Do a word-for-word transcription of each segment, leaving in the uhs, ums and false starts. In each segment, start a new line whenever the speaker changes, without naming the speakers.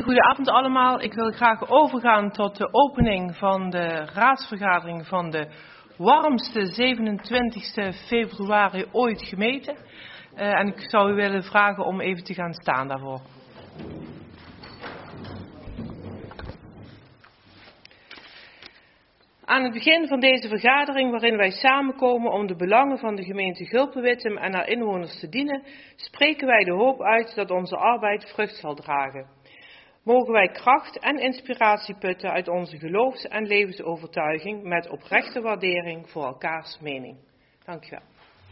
Goedenavond allemaal. Ik wil graag overgaan tot de opening van de raadsvergadering van de warmste zevenentwintigste februari ooit gemeten. Uh, en ik zou u willen vragen om even te gaan staan daarvoor. Aan het begin van deze vergadering, waarin wij samenkomen om de belangen van de gemeente Gulpen-Wittem en haar inwoners te dienen, spreken wij de hoop uit dat onze arbeid vrucht zal dragen. Mogen wij kracht en inspiratie putten uit onze geloofs- en levensovertuiging met oprechte waardering voor elkaars mening. Dank u wel.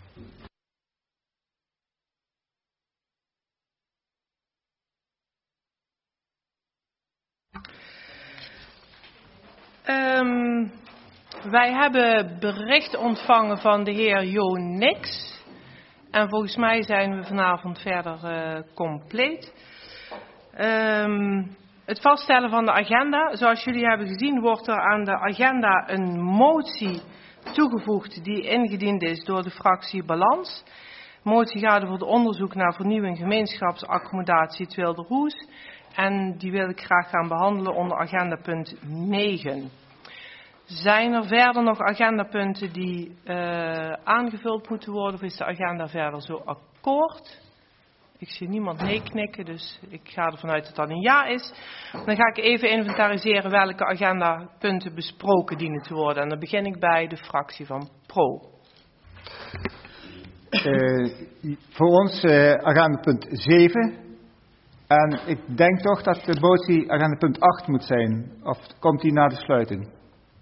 Um, wij hebben bericht ontvangen van de heer Jo Nix. En volgens mij zijn we vanavond verder uh, compleet. Um, het vaststellen van de agenda. Zoals jullie hebben gezien wordt er aan de agenda een motie toegevoegd die ingediend is door de fractie Balans. De motie gaat over het onderzoek naar vernieuwing gemeenschapsaccommodatie Twilderhoes. En die wil ik graag gaan behandelen onder agenda punt negen. Zijn er verder nog agendapunten die uh, aangevuld moeten worden of is de agenda verder zo akkoord? Ik zie niemand nee knikken, dus ik ga ervan uit dat dat een ja is. Dan ga ik even inventariseren welke agendapunten besproken dienen te worden. En dan begin ik bij de fractie van Pro.
Uh, voor ons uh, agendapunt zeven. En ik denk toch dat de motie agendapunt acht moet zijn. Of komt die na de sluiting?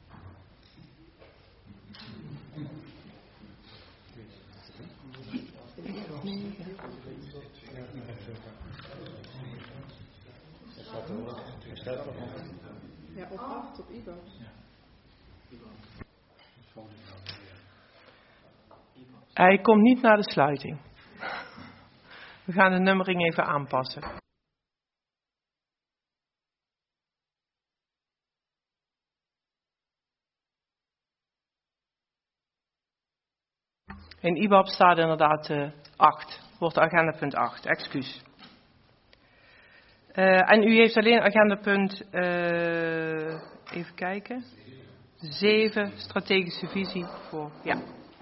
Ja, op acht, op I B A B.
Hij komt niet naar de sluiting. We gaan de nummering even aanpassen. In I B A B staat inderdaad uh, acht. Wordt agendapunt acht. Excuus. Uh, en u heeft alleen agendapunt, uh, even kijken, zeven, strategische visie voor, ja.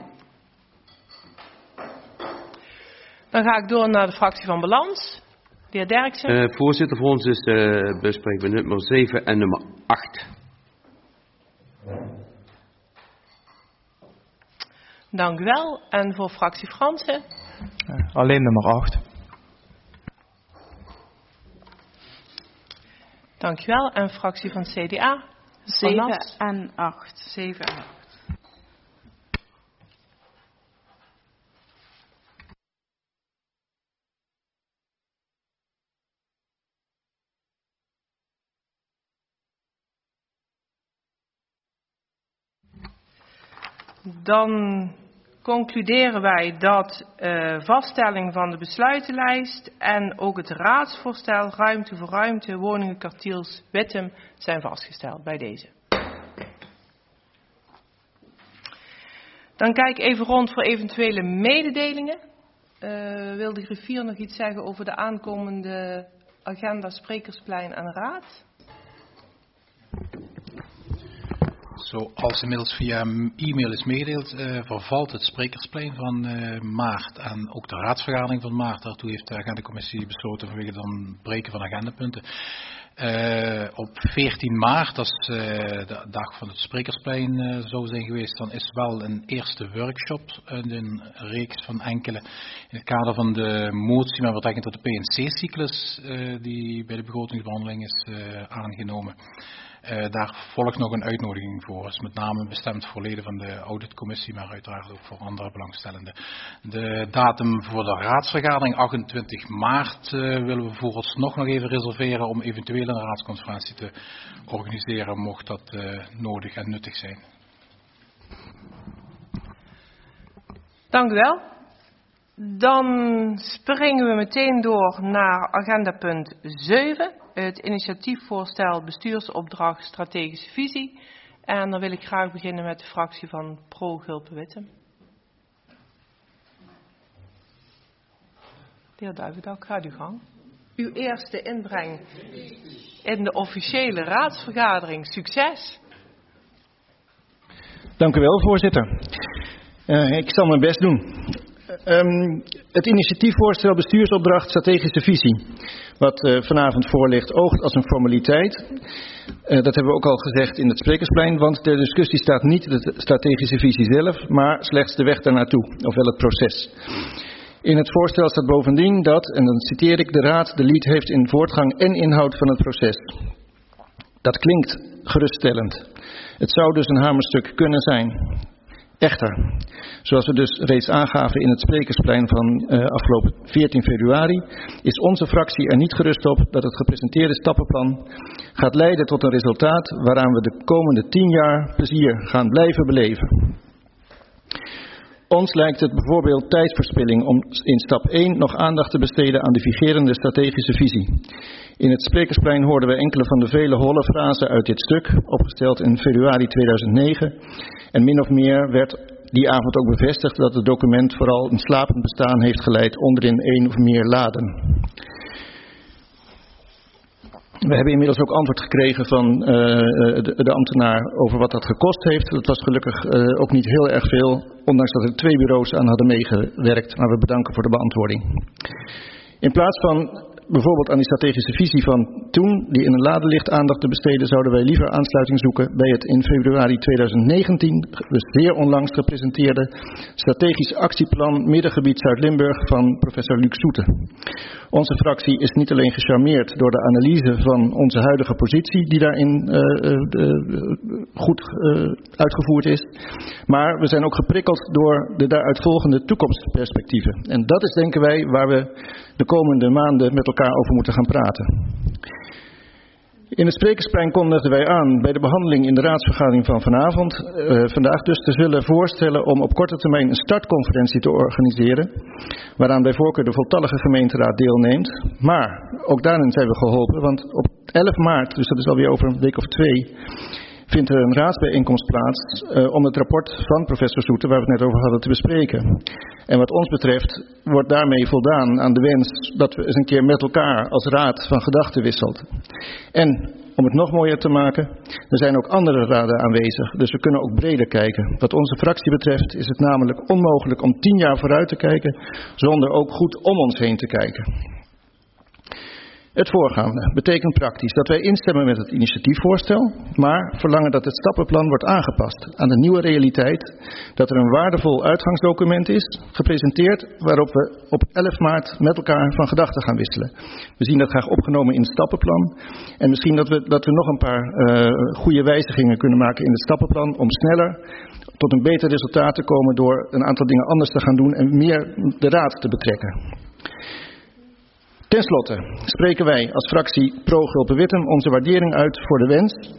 Dan ga ik door naar de fractie van Balans. De heer Derksen.
Uh, voorzitter, voor ons is de bespreking nummer zeven en nummer acht.
Dank u wel. En voor fractie Fransen?
Uh, alleen nummer acht.
Dank u wel. En fractie van het C D A?
zeven en acht.
zeven en acht. Dan concluderen wij dat uh, vaststelling van de besluitenlijst en ook het raadsvoorstel ruimte voor ruimte woningen Kartiels Wittem zijn vastgesteld bij deze. Dan kijk ik even rond voor eventuele mededelingen. Uh, wil de griffier nog iets zeggen over de aankomende agenda Sprekersplein en Raad?
Zoals inmiddels via e-mail is meegedeeld, uh, vervalt het Sprekersplein van uh, maart en ook de raadsvergadering van maart. Daartoe heeft de agendacommissie besloten vanwege het breken van agendapunten. Uh, op veertien maart, dat is uh, de dag van het Sprekersplein uh, zou zijn geweest, dan is wel een eerste workshop, uh, een reeks van enkele, in het kader van de motie met betrekking tot de P en C-cyclus uh, die bij de begrotingsbehandeling is uh, aangenomen. Uh, daar volgt nog een uitnodiging voor. Dat is met name bestemd voor leden van de auditcommissie, maar uiteraard ook voor andere belangstellenden. De datum voor de raadsvergadering, achtentwintig maart, uh, willen we vooralsnog nog even reserveren om eventueel een raadsconferentie te organiseren, mocht dat uh, nodig en nuttig zijn.
Dank u wel. Dan springen we meteen door naar agendapunt zeven. Het initiatiefvoorstel bestuursopdracht strategische visie. En dan wil ik graag beginnen met de fractie van Pro Gulpen-Wittem. De heer Duivendak, gaat uw gang. Uw eerste inbreng in de officiële raadsvergadering. Succes!
Dank u wel, voorzitter. Uh, ik zal mijn best doen. Um, het initiatiefvoorstel bestuursopdracht strategische visie, wat uh, vanavond voorligt, oogt als een formaliteit. Uh, dat hebben we ook al gezegd in het sprekersplein, want ter discussie staat niet de strategische visie zelf, maar slechts de weg daarnaartoe, ofwel het proces. In het voorstel staat bovendien dat, en dan citeer ik, de Raad de lead heeft in voortgang en inhoud van het proces. Dat klinkt geruststellend. Het zou dus een hamerstuk kunnen zijn. Echter, zoals we dus reeds aangaven in het sprekersplein van uh, afgelopen veertien februari, is onze fractie er niet gerust op dat het gepresenteerde stappenplan gaat leiden tot een resultaat waaraan we de komende tien jaar plezier gaan blijven beleven. Ons lijkt het bijvoorbeeld tijdverspilling om in stap één nog aandacht te besteden aan de vigerende strategische visie. In het sprekersplein hoorden we enkele van de vele holle frasen uit dit stuk, opgesteld in februari tweeduizend negen. En min of meer werd die avond ook bevestigd dat het document vooral een slapend bestaan heeft geleid onderin één of meer laden. We hebben inmiddels ook antwoord gekregen van uh, de, de ambtenaar over wat dat gekost heeft. Dat was gelukkig uh, ook niet heel erg veel, ondanks dat er twee bureaus aan hadden meegewerkt. Maar we bedanken voor de beantwoording. In plaats van bijvoorbeeld aan die strategische visie van toen, die in een lade ligt, aandacht te besteden, zouden wij liever aansluiting zoeken bij het in februari tweeduizend negentien, dus zeer onlangs gepresenteerde strategisch actieplan Middengebied Zuid-Limburg van professor Luc Soete. Onze fractie is niet alleen gecharmeerd door de analyse van onze huidige positie, die daarin uh, uh, goed uh, uitgevoerd is, maar we zijn ook geprikkeld door de daaruit volgende toekomstperspectieven. En dat is, denken wij, waar we de komende maanden met elkaar over moeten gaan praten. In het sprekersplein kondigden wij aan bij de behandeling in de raadsvergadering van vanavond, uh, vandaag dus, te zullen voorstellen om op korte termijn een startconferentie te organiseren, waaraan bij voorkeur de voltallige gemeenteraad deelneemt. Maar ook daarin zijn we geholpen, want op elf maart, dus dat is alweer over een week of twee, vindt er een raadsbijeenkomst plaats uh, om het rapport van professor Soete, waar we het net over hadden, te bespreken. En wat ons betreft wordt daarmee voldaan aan de wens dat we eens een keer met elkaar als raad van gedachten wisselt. En om het nog mooier te maken, er zijn ook andere raden aanwezig, dus we kunnen ook breder kijken. Wat onze fractie betreft is het namelijk onmogelijk om tien jaar vooruit te kijken, zonder ook goed om ons heen te kijken. Het voorgaande betekent praktisch dat wij instemmen met het initiatiefvoorstel, maar verlangen dat het stappenplan wordt aangepast aan de nieuwe realiteit, dat er een waardevol uitgangsdocument is, gepresenteerd, waarop we op elf maart met elkaar van gedachten gaan wisselen. We zien dat graag opgenomen in het stappenplan en misschien dat we, dat we nog een paar uh, goede wijzigingen kunnen maken in het stappenplan om sneller tot een beter resultaat te komen door een aantal dingen anders te gaan doen en meer de raad te betrekken. Ten slotte spreken wij als fractie Pro-Gulpen-Wittem onze waardering uit voor de wens,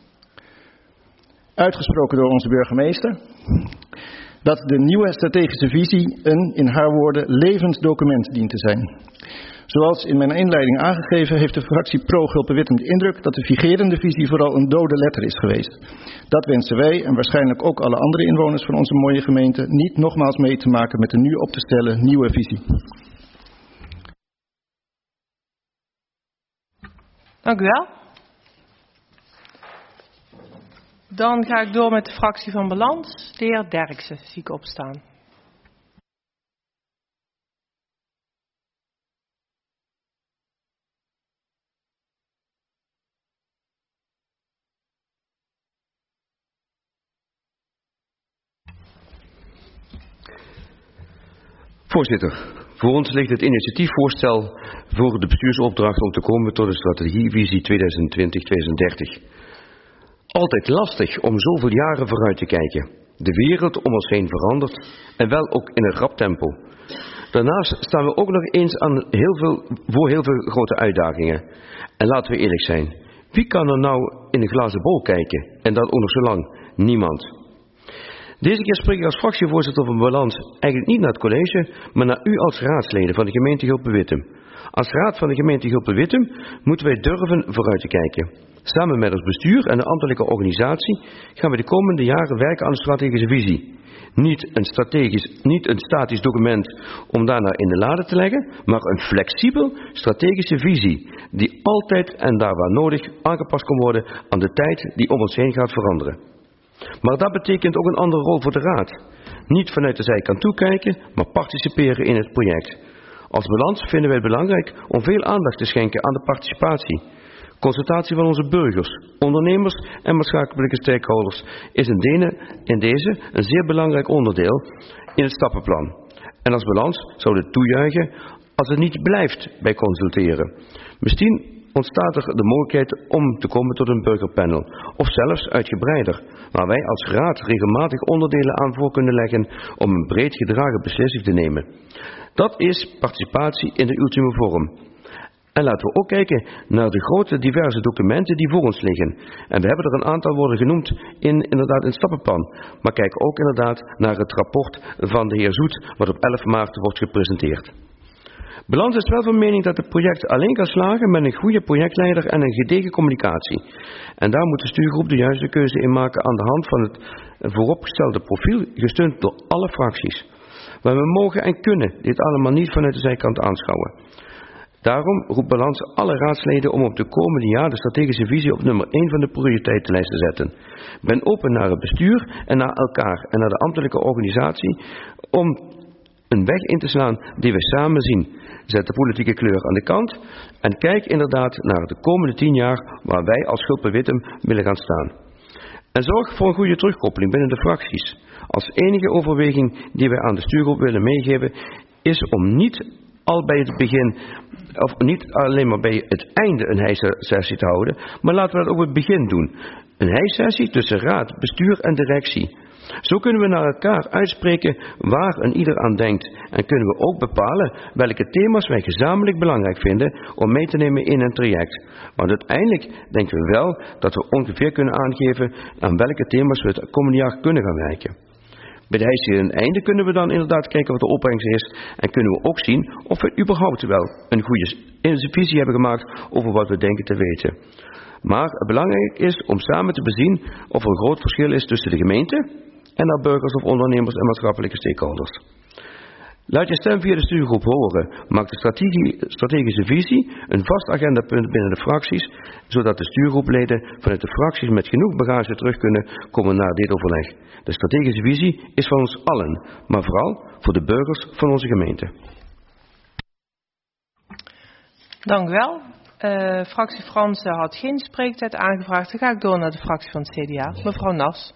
uitgesproken door onze burgemeester, dat de nieuwe strategische visie een, in haar woorden, levend document dient te zijn. Zoals in mijn inleiding aangegeven heeft de fractie Pro-Gulpen-Wittem de indruk dat de vigerende visie vooral een dode letter is geweest. Dat wensen wij en waarschijnlijk ook alle andere inwoners van onze mooie gemeente niet nogmaals mee te maken met de nu op te stellen nieuwe visie.
Dank u wel. Dan ga ik door met de fractie van Balans. De heer Derksen zie ik opstaan.
Voorzitter, voor ons ligt het initiatiefvoorstel voor de bestuursopdracht om te komen tot de strategievisie tweeduizend twintig tot tweeduizend dertig. Altijd lastig om zoveel jaren vooruit te kijken. De wereld om ons heen verandert en wel ook in een rap tempo. Daarnaast staan we ook nog eens aan heel veel, voor heel veel grote uitdagingen. En laten we eerlijk zijn, wie kan er nou in een glazen bol kijken en dat ook nog zo lang? Niemand. Deze keer spreek ik als fractievoorzitter van Balans eigenlijk niet naar het college, maar naar u als raadsleden van de gemeente Gulpen-Wittem. Als raad van de gemeente Gulpen-Wittem moeten wij durven vooruit te kijken. Samen met ons bestuur en de ambtelijke organisatie gaan we de komende jaren werken aan een strategische visie. Niet een, strategisch, niet een statisch document om daarna in de lade te leggen, maar een flexibel strategische visie die altijd en daar waar nodig aangepast kan worden aan de tijd die om ons heen gaat veranderen. Maar dat betekent ook een andere rol voor de raad. Niet vanuit de zijkant toekijken, maar participeren in het project. Als Balans vinden wij het belangrijk om veel aandacht te schenken aan de participatie. Consultatie van onze burgers, ondernemers en maatschappelijke stakeholders is in, dene, in deze een zeer belangrijk onderdeel in het stappenplan. En als Balans zouden het toejuichen als het niet blijft bij consulteren. Misschien ontstaat er de mogelijkheid om te komen tot een burgerpanel, of zelfs uitgebreider, waar wij als raad regelmatig onderdelen aan voor kunnen leggen om een breed gedragen beslissing te nemen. Dat is participatie in de ultieme vorm. En laten we ook kijken naar de grote diverse documenten die voor ons liggen. En we hebben er een aantal worden genoemd in inderdaad in het stappenplan. Maar kijk ook inderdaad naar het rapport van de heer Zoet, wat op elf maart wordt gepresenteerd. Balans is wel van mening dat het project alleen kan slagen met een goede projectleider en een gedegen communicatie. En daar moet de stuurgroep de juiste keuze in maken aan de hand van het vooropgestelde profiel, gesteund door alle fracties. Maar we mogen en kunnen dit allemaal niet vanuit de zijkant aanschouwen. Daarom roept Balans alle raadsleden om op de komende jaar de strategische visie op nummer één van de prioriteitenlijst te zetten. Ik ben open naar het bestuur en naar elkaar en naar de ambtelijke organisatie om een weg in te slaan die we samen zien. Zet de politieke kleur aan de kant en kijk inderdaad naar de komende tien jaar waar wij als Gulpen-Wittem willen gaan staan. En zorg voor een goede terugkoppeling binnen de fracties. Als enige overweging die wij aan de stuurgroep willen meegeven is om niet al bij het begin, of niet alleen maar bij het einde een heissessie te houden, maar laten we dat ook bij het begin doen. Een heissessie tussen raad, bestuur en directie. Zo kunnen we naar elkaar uitspreken waar een ieder aan denkt en kunnen we ook bepalen welke thema's wij gezamenlijk belangrijk vinden om mee te nemen in een traject. Want uiteindelijk denken we wel dat we ongeveer kunnen aangeven aan welke thema's we het komende jaar kunnen gaan werken. Bij de heissessie aan het einde kunnen we dan inderdaad kijken wat de opbrengst is en kunnen we ook zien of we überhaupt wel een goede visie hebben gemaakt over wat we denken te weten. Maar het belangrijk is om samen te bezien of er een groot verschil is tussen de gemeente en naar burgers of ondernemers en maatschappelijke stakeholders. Laat je stem via de stuurgroep horen. Maak de strategie, strategische visie een vast agendapunt binnen de fracties, zodat de stuurgroepleden vanuit de fracties met genoeg bagage terug kunnen komen naar dit overleg. De strategische visie is van ons allen, maar vooral voor de burgers van onze gemeente.
Dank u wel. Uh, fractie Fransen had geen spreektijd aangevraagd. Dan ga ik door naar de fractie van het C D A. Mevrouw Nas.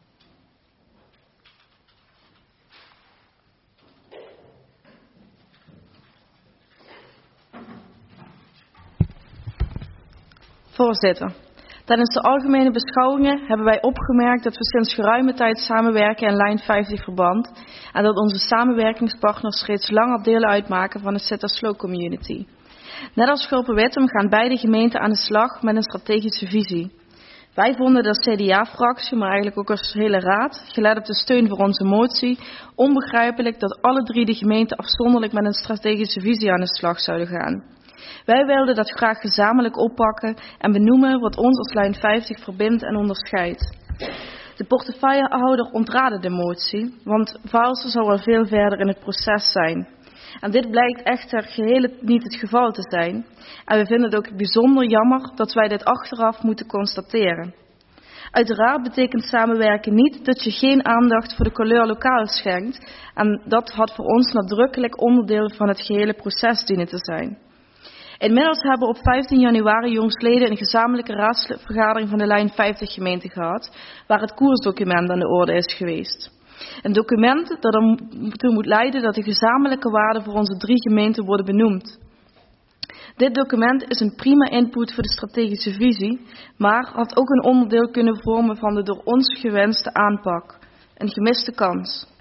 Voorzitter, tijdens de algemene beschouwingen hebben wij opgemerkt dat we sinds geruime tijd samenwerken in lijn vijftig verband en dat onze samenwerkingspartners reeds langer deel uitmaken van de Sitter-Slow Community. Net als Gulpen-Wittem gaan beide gemeenten aan de slag met een strategische visie. Wij vonden de C D A-fractie, maar eigenlijk ook als hele raad, gelet op de steun voor onze motie, onbegrijpelijk dat alle drie de gemeenten afzonderlijk met een strategische visie aan de slag zouden gaan. Wij wilden dat graag gezamenlijk oppakken en benoemen wat ons als lijn vijftig verbindt en onderscheidt. De portefeuillehouder ontraadde de motie, want Vaalser zou al veel verder in het proces zijn. En dit blijkt echter geheel niet het geval te zijn. En we vinden het ook bijzonder jammer dat wij dit achteraf moeten constateren. Uiteraard betekent samenwerken niet dat je geen aandacht voor de couleur lokaal schenkt. En dat had voor ons nadrukkelijk onderdeel van het gehele proces dienen te zijn. Inmiddels hebben we op vijftien januari jongstleden een gezamenlijke raadsvergadering van de lijn vijftig gemeente gehad, waar het koersdocument aan de orde is geweest. Een document dat ertoe moet leiden dat de gezamenlijke waarden voor onze drie gemeenten worden benoemd. Dit document is een prima input voor de strategische visie, maar had ook een onderdeel kunnen vormen van de door ons gewenste aanpak. Een gemiste kans.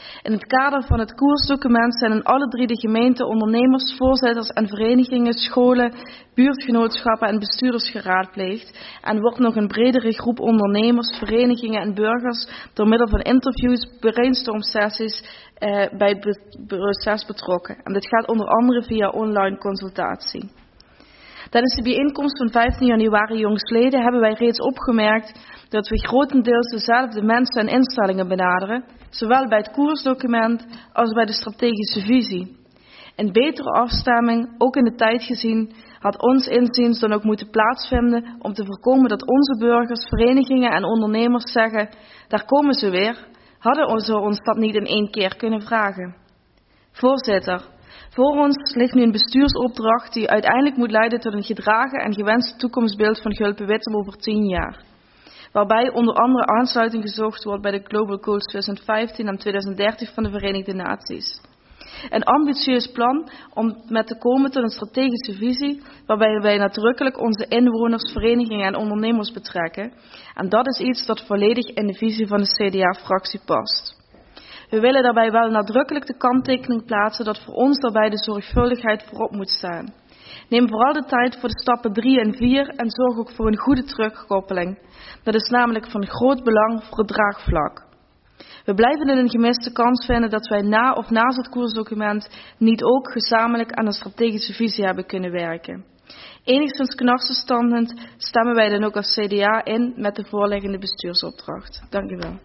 In het kader van het koersdocument zijn in alle drie de gemeenten ondernemers, voorzitters en verenigingen, scholen, buurtgenootschappen en bestuurders geraadpleegd en wordt nog een bredere groep ondernemers, verenigingen en burgers door middel van interviews, brainstormsessies eh, bij het proces betrokken. En dit gaat onder andere via online consultatie. Tijdens de bijeenkomst van vijftien januari jongstleden hebben wij reeds opgemerkt dat we grotendeels dezelfde mensen en instellingen benaderen, zowel bij het koersdocument als bij de strategische visie. Een betere afstemming, ook in de tijd gezien, had ons inziens dan ook moeten plaatsvinden om te voorkomen dat onze burgers, verenigingen en ondernemers zeggen, daar komen ze weer, hadden ze ons dat niet in één keer kunnen vragen. Voorzitter, voor ons ligt nu een bestuursopdracht die uiteindelijk moet leiden tot een gedragen en gewenst toekomstbeeld van Gulpen-Wittem over tien jaar. Waarbij onder andere aansluiting gezocht wordt bij de Global Goals twintig vijftien en twintig dertig van de Verenigde Naties. Een ambitieus plan om met te komen tot een strategische visie waarbij wij nadrukkelijk onze inwoners, verenigingen en ondernemers betrekken. En dat is iets dat volledig in de visie van de C D A-fractie past. We willen daarbij wel nadrukkelijk de kanttekening plaatsen dat voor ons daarbij de zorgvuldigheid voorop moet staan. Neem vooral de tijd voor de stappen drie en vier en zorg ook voor een goede terugkoppeling. Dat is namelijk van groot belang voor het draagvlak. We blijven het een gemiste kans vinden dat wij na of naast het koersdocument niet ook gezamenlijk aan een strategische visie hebben kunnen werken. Enigszins knarsenstandend stemmen wij dan ook als C D A in met de voorliggende bestuursopdracht. Dank u wel.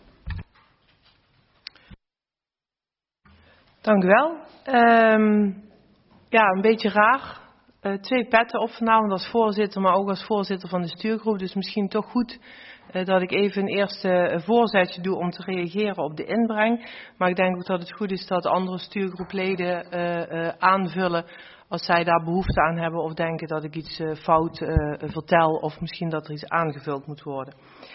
Dank u wel. Um, ja, een beetje raar. Uh, twee petten op vanavond als voorzitter, maar ook als voorzitter van de stuurgroep. Dus misschien toch goed uh, dat ik even een eerste voorzetje doe om te reageren op de inbreng. Maar ik denk ook dat het goed is dat andere stuurgroepleden uh, uh, aanvullen als zij daar behoefte aan hebben of denken dat ik iets uh, fout uh, vertel of misschien dat er iets aangevuld moet worden.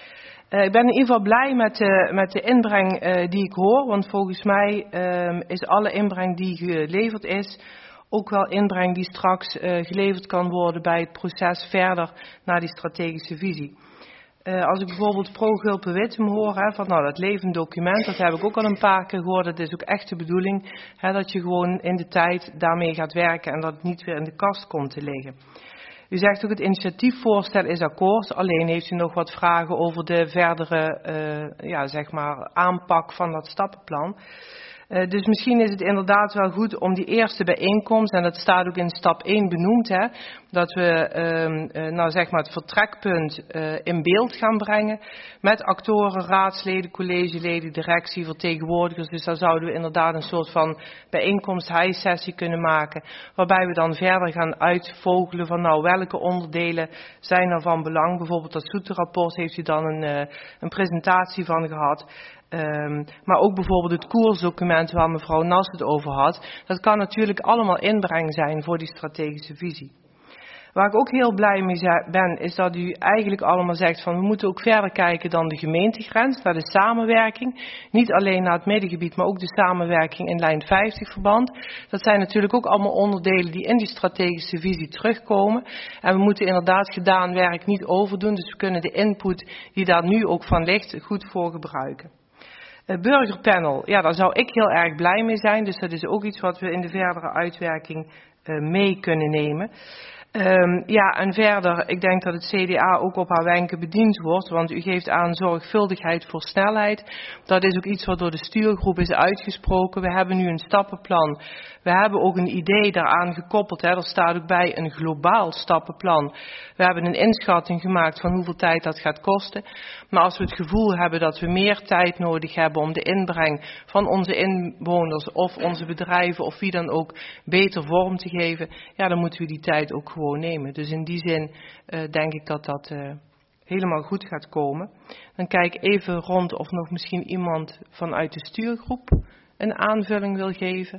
Uh, ik ben in ieder geval blij met de, met de inbreng uh, die ik hoor, want volgens mij uh, is alle inbreng die geleverd is ook wel inbreng die straks uh, geleverd kan worden bij het proces verder naar die strategische visie. Uh, als ik bijvoorbeeld pro-Gulpen-Wittem hoor, hè, van nou dat levend document, dat heb ik ook al een paar keer gehoord, dat is ook echt de bedoeling, hè, dat je gewoon in de tijd daarmee gaat werken en dat het niet weer in de kast komt te liggen. U zegt ook het initiatiefvoorstel is akkoord, alleen heeft u nog wat vragen over de verdere uh, ja, zeg maar aanpak van dat stappenplan. Uh, dus misschien is het inderdaad wel goed om die eerste bijeenkomst, en dat staat ook in stap één benoemd, hè, dat we uh, uh, nou zeg maar het vertrekpunt uh, in beeld gaan brengen met actoren, raadsleden, collegeleden, directie, vertegenwoordigers. Dus daar zouden we inderdaad een soort van bijeenkomst, high-sessie kunnen maken, waarbij we dan verder gaan uitvogelen van nou welke onderdelen zijn er van belang. Bijvoorbeeld dat Soete-rapport heeft u dan een, uh, een presentatie van gehad. Um, maar ook bijvoorbeeld het koersdocument waar mevrouw Nas het over had. Dat kan natuurlijk allemaal inbreng zijn voor die strategische visie. Waar ik ook heel blij mee ben, is dat u eigenlijk allemaal zegt van we moeten ook verder kijken dan de gemeentegrens, naar de samenwerking. Niet alleen naar het middengebied, maar ook de samenwerking in lijn vijftig verband. Dat zijn natuurlijk ook allemaal onderdelen die in die strategische visie terugkomen. En we moeten inderdaad gedaan werk niet overdoen, dus we kunnen de input die daar nu ook van ligt goed voor gebruiken. Uh, burgerpanel, ja, daar zou ik heel erg blij mee zijn. Dus dat is ook iets wat we in de verdere uitwerking uh, mee kunnen nemen. Um, ja, en verder, ik denk dat het C D A ook op haar wenken bediend wordt, want u geeft aan zorgvuldigheid voor snelheid. Dat is ook iets wat door de stuurgroep is uitgesproken. We hebben nu een stappenplan. We hebben ook een idee daaraan gekoppeld. Hè. Er staat ook bij een globaal stappenplan. We hebben een inschatting gemaakt van hoeveel tijd dat gaat kosten. Maar als we het gevoel hebben dat we meer tijd nodig hebben om de inbreng van onze inwoners of onze bedrijven of wie dan ook beter vorm te geven, ja, dan moeten we die tijd ook gewoon nemen. Dus in die zin uh, denk ik dat dat uh, helemaal goed gaat komen. Dan kijk ik even rond of nog misschien iemand vanuit de stuurgroep een aanvulling wil geven.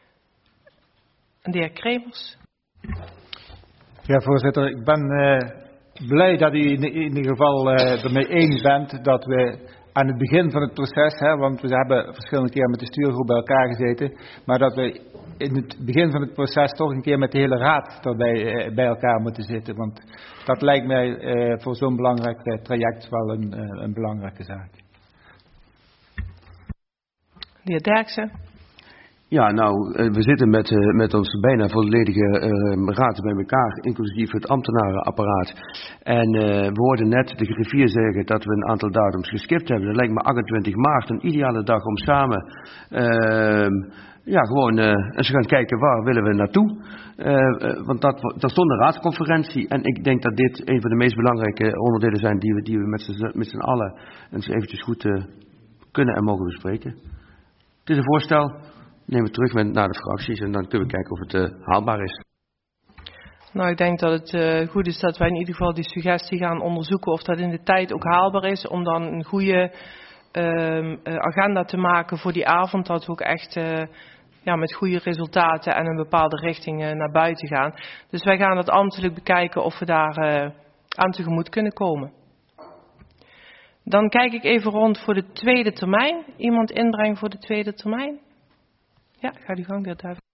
De heer Kremers.
Ja, voorzitter, ik ben uh, blij dat u in, in ieder geval uh, ermee eens bent dat we aan het begin van het proces, hè, want we hebben verschillende keren met de stuurgroep bij elkaar gezeten, maar dat we in het begin van het proces toch een keer met de hele raad erbij, uh, bij elkaar moeten zitten. Want dat lijkt mij uh, voor zo'n belangrijk uh, traject wel een, uh, een belangrijke zaak.
De heer Derksen.
Ja, nou, we zitten met, uh, met ons bijna volledige uh, raad bij elkaar, inclusief het ambtenarenapparaat. En uh, we hoorden net de griffier zeggen dat we een aantal datums geskipt hebben. Dat lijkt me achtentwintig maart een ideale dag om samen, uh, ja, gewoon uh, eens gaan kijken waar willen we naartoe. Uh, uh, want dat, dat stond een raadsconferentie en ik denk dat dit een van de meest belangrijke onderdelen zijn die we, die we met z'n, met z'n allen eens eventjes goed uh, kunnen en mogen bespreken. Het is een voorstel. Neem het terug met, naar de fracties en dan kunnen we kijken of het uh, haalbaar is.
Nou, ik denk dat het uh, goed is dat wij in ieder geval die suggestie gaan onderzoeken of dat in de tijd ook haalbaar is. Om dan een goede uh, uh, agenda te maken voor die avond. Dat we ook echt uh, ja, met goede resultaten en een bepaalde richting uh, naar buiten gaan. Dus wij gaan het ambtelijk bekijken of we daar uh, aan tegemoet kunnen komen. Dan kijk ik even rond voor de tweede termijn. Iemand inbrengen voor de tweede termijn? Ja, ga die gang, de heer Duiven.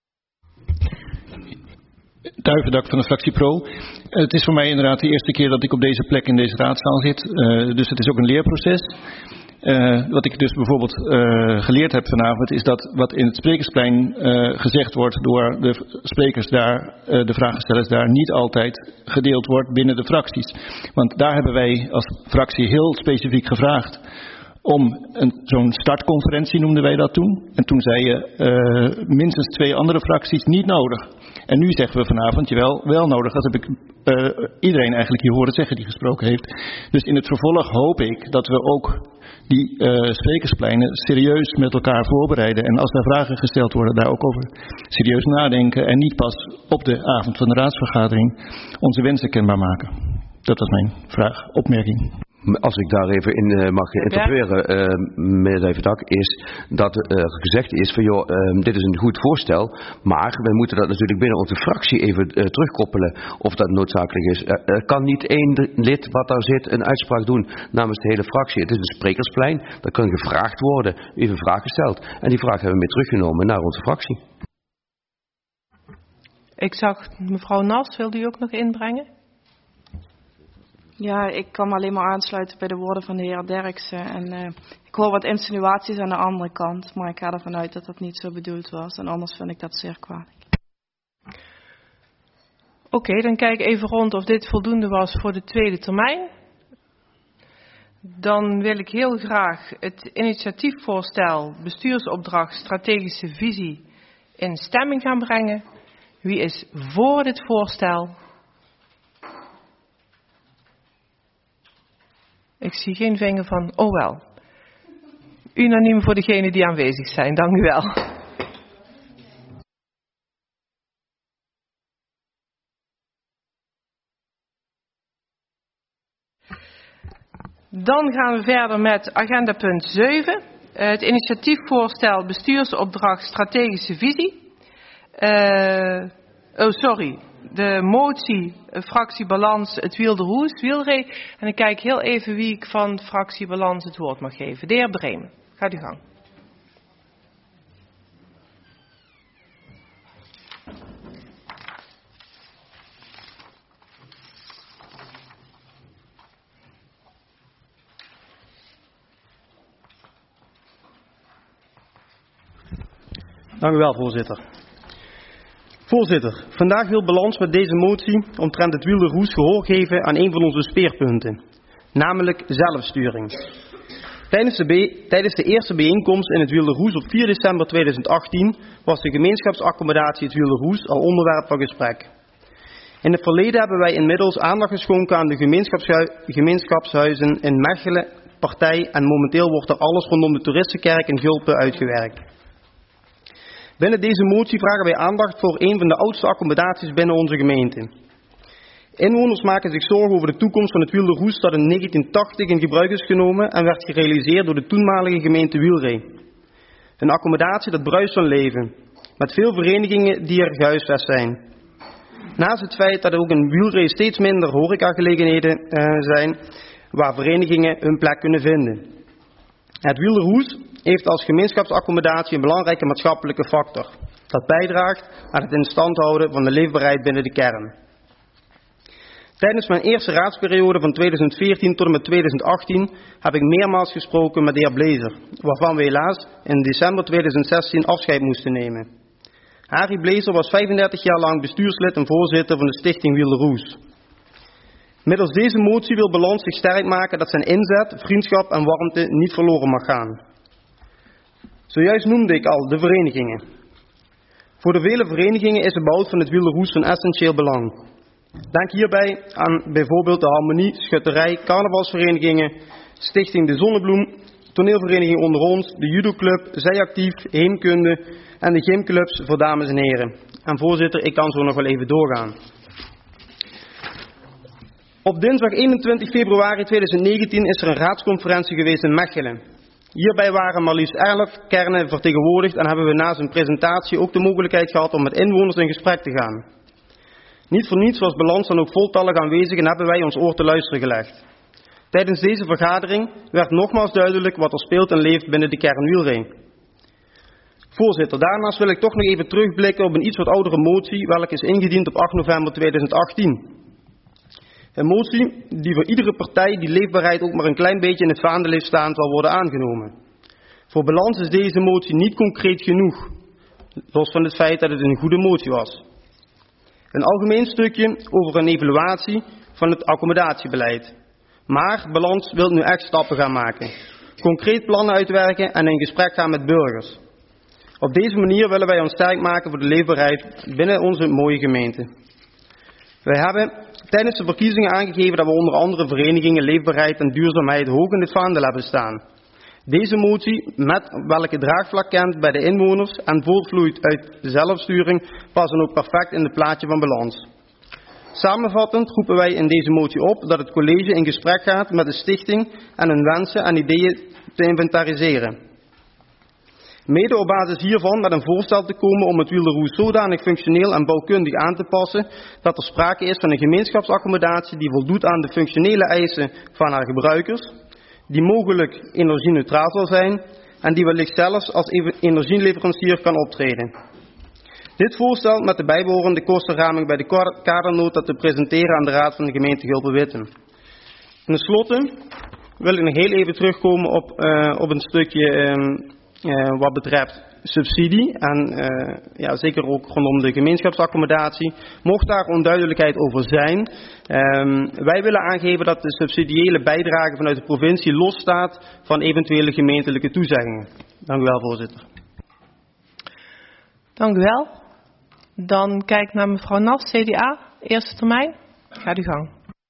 Duivendak van de fractie Pro. Het is voor mij inderdaad de eerste keer dat ik op deze plek in deze raadzaal zit. Uh, dus het is ook een leerproces. Uh, wat ik dus bijvoorbeeld uh, geleerd heb vanavond is dat wat in het Sprekersplein uh, gezegd wordt door de sprekers daar, uh, de vragenstellers daar, niet altijd gedeeld wordt binnen de fracties. Want daar hebben wij als fractie heel specifiek gevraagd om zo'n startconferentie, noemden wij dat toen. En toen zei je uh, minstens twee andere fracties niet nodig. En nu zeggen we vanavond, jawel, wel nodig. Dat heb ik uh, iedereen eigenlijk hier horen zeggen die gesproken heeft. Dus in het vervolg hoop ik dat we ook die uh, sprekerspleinen serieus met elkaar voorbereiden. En als daar vragen gesteld worden, daar ook over serieus nadenken. En niet pas op de avond van de raadsvergadering onze wensen kenbaar maken. Dat was mijn vraag, opmerking.
Als ik daar even in uh, mag interpreteren, uh, meneer Duivendak, is dat uh, gezegd is van joh, uh, dit is een goed voorstel, maar we moeten dat natuurlijk binnen onze fractie even uh, terugkoppelen of dat noodzakelijk is. Er uh, uh, kan niet één lid wat daar zit een uitspraak doen namens de hele fractie. Het is een sprekersplein, daar kan gevraagd worden, u heeft een vraag gesteld en die vraag hebben we mee teruggenomen naar onze fractie.
Ik zag mevrouw Nas, wilde u ook nog inbrengen?
Ja, ik kan me alleen maar aansluiten bij de woorden van de heer Derksen. En uh, ik hoor wat insinuaties aan de andere kant, maar ik ga ervan uit dat dat niet zo bedoeld was. En anders vind ik dat zeer kwalijk.
Oké, okay, dan kijk ik even rond of dit voldoende was voor de tweede termijn. Dan wil ik heel graag het initiatiefvoorstel bestuursopdracht strategische visie in stemming gaan brengen. Wie is voor dit voorstel? Ik zie geen vinger van, oh wel. Unaniem voor degenen die aanwezig zijn, dank u wel. Dan gaan we verder met agenda punt zeven. Het initiatiefvoorstel bestuursopdracht strategische visie. Uh, oh, sorry. De motie, fractie Balans, het Wiel de Roes, Wielree. En ik kijk heel even wie ik van fractie Balans het woord mag geven. De heer Bremen, gaat u gang.
Dank u wel, voorzitter. Voorzitter, vandaag wil Balans met deze motie omtrent het Wiel de Roes gehoor geven aan een van onze speerpunten, namelijk zelfsturing. Tijdens de, be- tijdens de eerste bijeenkomst in het Wiel de Roes op vier december tweeduizend achttien was de gemeenschapsaccommodatie het Wiel de Roes al onderwerp van gesprek. In het verleden hebben wij inmiddels aandacht geschonken aan de gemeenschapshu- gemeenschapshuizen in Mechelen, Partij en momenteel wordt er alles rondom de toeristenkerk in Gulpen uitgewerkt. Binnen deze motie vragen wij aandacht voor een van de oudste accommodaties binnen onze gemeente. Inwoners maken zich zorgen over de toekomst van het Wiel de Roes dat in negentien tachtig in gebruik is genomen en werd gerealiseerd door de toenmalige gemeente Wielree. Een accommodatie dat bruist van leven, met veel verenigingen die er gehuisvest zijn. Naast het feit dat er ook in Wielree steeds minder horecagelegenheden uh, zijn waar verenigingen hun plek kunnen vinden. Het Wiel de Roes heeft als gemeenschapsaccommodatie een belangrijke maatschappelijke factor, dat bijdraagt aan het in stand houden van de leefbaarheid binnen de kern. Tijdens mijn eerste raadsperiode van tweeduizend veertien tot en met tweeduizend achttien heb ik meermaals gesproken met de heer Blazer, waarvan we helaas in december tweeduizend zestien afscheid moesten nemen. Harry Blazer was vijfendertig jaar lang bestuurslid en voorzitter van de stichting Wiel de Roes. Middels deze motie wil Balans zich sterk maken dat zijn inzet, vriendschap en warmte niet verloren mag gaan. Zojuist noemde ik al de verenigingen. Voor de vele verenigingen is de behoud van het Wiel de Roes van essentieel belang. Denk hierbij aan bijvoorbeeld de Harmonie, Schutterij, carnavalsverenigingen, Stichting De Zonnebloem, toneelvereniging Onder Ons, de judoclub, Zijactief, Heemkunde en de gymclubs voor dames en heren. En voorzitter, ik kan zo nog wel even doorgaan. Op dinsdag eenentwintig februari tweeduizend negentien is er een raadsconferentie geweest in Mechelen. Hierbij waren maar liefst elf kernen vertegenwoordigd en hebben we naast een presentatie ook de mogelijkheid gehad om met inwoners in gesprek te gaan. Niet voor niets was Balans dan ook voltallig aanwezig en hebben wij ons oor te luisteren gelegd. Tijdens deze vergadering werd nogmaals duidelijk wat er speelt en leeft binnen de kernwielring. Voorzitter, daarnaast wil ik toch nog even terugblikken op een iets wat oudere motie, welke is ingediend op acht november tweeduizend achttien. Een motie die voor iedere partij die leefbaarheid ook maar een klein beetje in het vaandel heeft staan zal worden aangenomen. Voor Balans is deze motie niet concreet genoeg, los van het feit dat het een goede motie was. Een algemeen stukje over een evaluatie van het accommodatiebeleid. Maar Balans wil nu echt stappen gaan maken. Concreet plannen uitwerken en in gesprek gaan met burgers. Op deze manier willen wij ons sterk maken voor de leefbaarheid binnen onze mooie gemeente. Wij hebben tijdens de verkiezingen aangegeven dat we onder andere verenigingen, leefbaarheid en duurzaamheid hoog in het vaandel hebben staan. Deze motie, met welke draagvlak kent bij de inwoners en voortvloeit uit de zelfsturing, passen ook perfect in het plaatje van Balans. Samenvattend roepen wij in deze motie op dat het college in gesprek gaat met de stichting en hun wensen en ideeën te inventariseren. Mede op basis hiervan met een voorstel te komen om het Wiel de Roes zodanig functioneel en bouwkundig aan te passen dat er sprake is van een gemeenschapsaccommodatie die voldoet aan de functionele eisen van haar gebruikers, die mogelijk energie-neutraal zal zijn en die wellicht zelfs als energieleverancier kan optreden. Dit voorstel met de bijbehorende kostenraming bij de kadernota te presenteren aan de Raad van de gemeente Gulpen-Witten. Ten slotte wil ik nog heel even terugkomen op, uh, op een stukje uh, uh, wat betreft subsidie en uh, ja, zeker ook rondom de gemeenschapsaccommodatie. Mocht daar onduidelijkheid over zijn, um, wij willen aangeven dat de subsidiële bijdrage vanuit de provincie losstaat van eventuele gemeentelijke toezeggingen. Dank u wel, voorzitter.
Dank u wel. Dan kijk ik naar mevrouw Nas, C D A, eerste termijn. Gaat uw gang.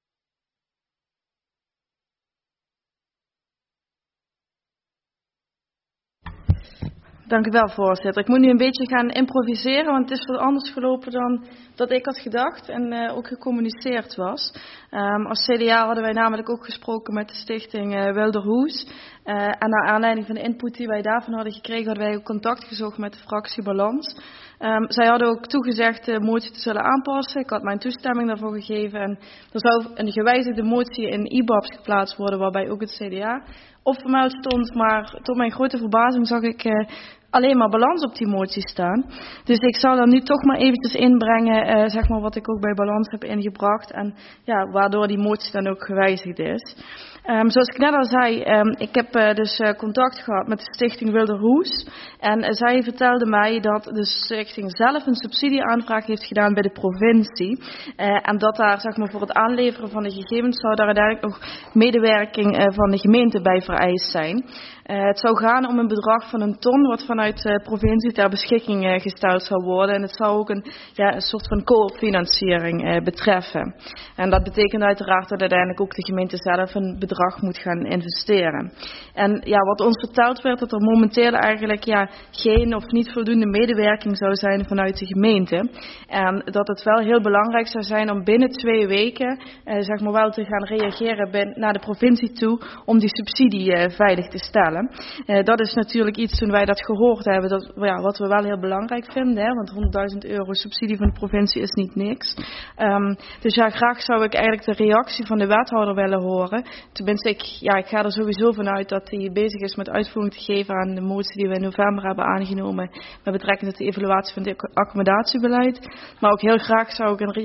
Dank u wel, voorzitter. Ik moet nu een beetje gaan improviseren, want het is wat anders gelopen dan dat ik had gedacht en uh, ook gecommuniceerd was. Um, als C D A hadden wij namelijk ook gesproken met de stichting uh, Wiel de Roes. Uh, en naar aanleiding van de input die wij daarvan hadden gekregen, hadden wij ook contact gezocht met de fractie Balans. Um, zij hadden ook toegezegd de motie te zullen aanpassen. Ik had mijn toestemming daarvoor gegeven. En er zou een gewijzigde motie in I B A B's geplaatst worden, waarbij ook het C D A op vermeld stond. Maar tot mijn grote verbazing zag ik uh, alleen maar Balans op die motie staan. Dus ik zal dan nu toch maar eventjes inbrengen, uh, zeg maar wat ik ook bij Balans heb ingebracht. En ja, waardoor die motie dan ook gewijzigd is. Um, zoals ik net al zei, um, ik heb uh, dus uh, contact gehad met de stichting Wiel de Roes. En uh, zij vertelde mij dat de stichting zelf een subsidieaanvraag heeft gedaan bij de provincie. Uh, en dat daar, zeg maar, voor het aanleveren van de gegevens zou daar uiteindelijk nog medewerking uh, van de gemeente bij vereist zijn. Uh, het zou gaan om een bedrag van een ton wat vanuit de provincie ter beschikking uh, gesteld zou worden. En het zou ook een, ja, een soort van co-financiering uh, betreffen. En dat betekent uiteraard dat uiteindelijk ook de gemeente zelf een bedrag moet gaan investeren. En ja, wat ons verteld werd, dat er momenteel eigenlijk ja, geen of niet voldoende medewerking zou zijn vanuit de gemeente. En dat het wel heel belangrijk zou zijn om binnen twee weken uh, zeg maar wel te gaan reageren ben, naar de provincie toe om die subsidie uh, veilig te stellen. Uh, dat is natuurlijk iets toen wij dat gehoord hebben, dat, ja, wat we wel heel belangrijk vinden. Hè, want honderdduizend euro subsidie van de provincie is niet niks. Um, dus ja, graag zou ik eigenlijk de reactie van de wethouder willen horen. Tenminste, ik, ja, ik ga er sowieso vanuit dat hij bezig is met uitvoering te geven aan de motie die we in november hebben aangenomen met betrekking tot de evaluatie van het accommodatiebeleid. Maar ook heel graag zou ik een, re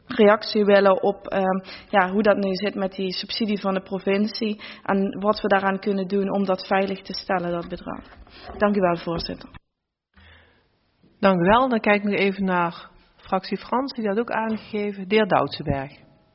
reactie willen op uh, ja, hoe dat nu zit met die subsidie van de provincie en wat we daaraan kunnen doen om dat veilig te stellen, dat bedrag. Dank u wel, voorzitter.
Dank u wel. Dan kijk ik nu even naar fractie Frans, die dat ook aangegeven. De heer Doutsenberg.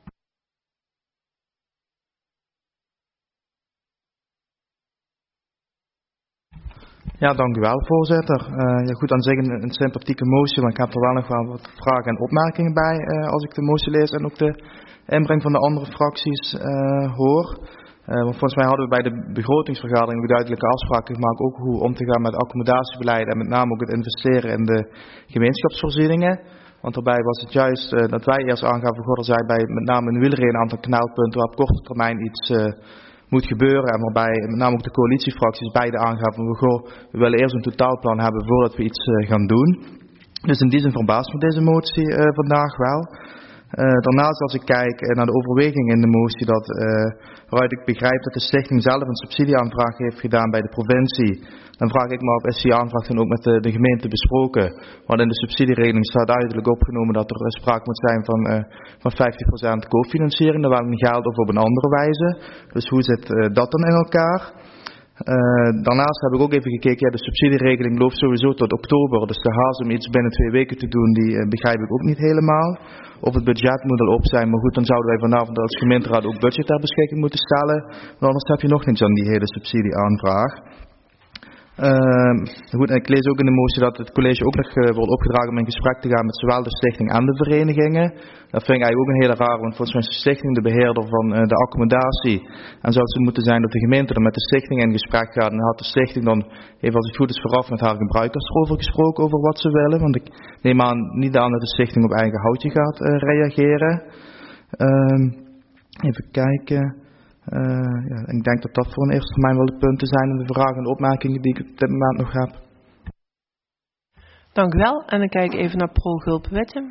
Ja, dank u wel, voorzitter. Uh, ja, goed, aan zich een, een sympathieke motie, maar ik heb er wel nog wel wat vragen en opmerkingen bij uh, als ik de motie lees en ook de inbreng van de andere fracties uh, hoor. Uh, want volgens mij hadden we bij de begrotingsvergadering ook duidelijke afspraken gemaakt, ook hoe om te gaan met accommodatiebeleid en met name ook het investeren in de gemeenschapsvoorzieningen. Want daarbij was het juist uh, dat wij eerst aangaven, God, er zijn bij met name in Wieleree een aantal knelpunten waar op korte termijn iets uh, moet gebeuren. En waarbij met name ook de coalitiefracties beide aangaven, we, goh, we willen eerst een totaalplan hebben voordat we iets uh, gaan doen. Dus in die zin verbaast me deze motie uh, vandaag wel. Uh, daarnaast als ik kijk uh, naar de overweging in de motie, dat, uh, waaruit ik begrijp dat de stichting zelf een subsidieaanvraag heeft gedaan bij de provincie, dan vraag ik me af, is die aanvraag dan ook met de, de gemeente besproken? Want in de subsidieregeling staat duidelijk opgenomen dat er uh, sprake moet zijn van, uh, van vijftig procent cofinanciering, dan wel een geld of op een andere wijze. Dus hoe zit uh, dat dan in elkaar? Uh, daarnaast heb ik ook even gekeken, ja, de subsidieregeling loopt sowieso tot oktober, dus de haast om iets binnen twee weken te doen, die uh, begrijp ik ook niet helemaal. Of het budget moet al op zijn, maar goed, dan zouden wij vanavond als gemeenteraad ook budget ter beschikking moeten stellen, want anders heb je nog niets aan die hele subsidieaanvraag. Uh, goed, en ik lees ook in de motie dat het college ook nog uh, wordt opgedragen om in gesprek te gaan met zowel de stichting en de verenigingen. Dat vind ik eigenlijk ook een hele raar, want volgens mij is de stichting de beheerder van uh, de accommodatie. En zou het zo moeten zijn dat de gemeente dan met de stichting in gesprek gaat. En dan had de stichting dan, even als het goed is, vooraf met haar gebruikers erover gesproken over wat ze willen. Want ik neem aan, niet aan dat de stichting op eigen houtje gaat uh, reageren. Uh, even kijken. Uh, ja, ik denk dat dat voor een eerste termijn wel de punten zijn en de vragen en opmerkingen die ik op dit moment nog heb.
Dank u wel. En dan kijk ik even naar Pro-Gulp Wettem.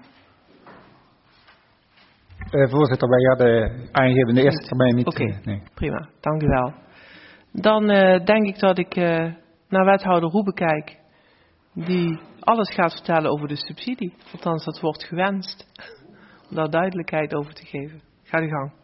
Uh, voorzitter, wij hadden aangegeven in de eerste termijn niet.
Oké, okay,
uh, nee.
Prima. Dank u wel. Dan uh, denk ik dat ik uh, naar wethouder Roebe kijk, die alles gaat vertellen over de subsidie. Althans, dat wordt gewenst. Om daar duidelijkheid over te geven. Ga uw gang.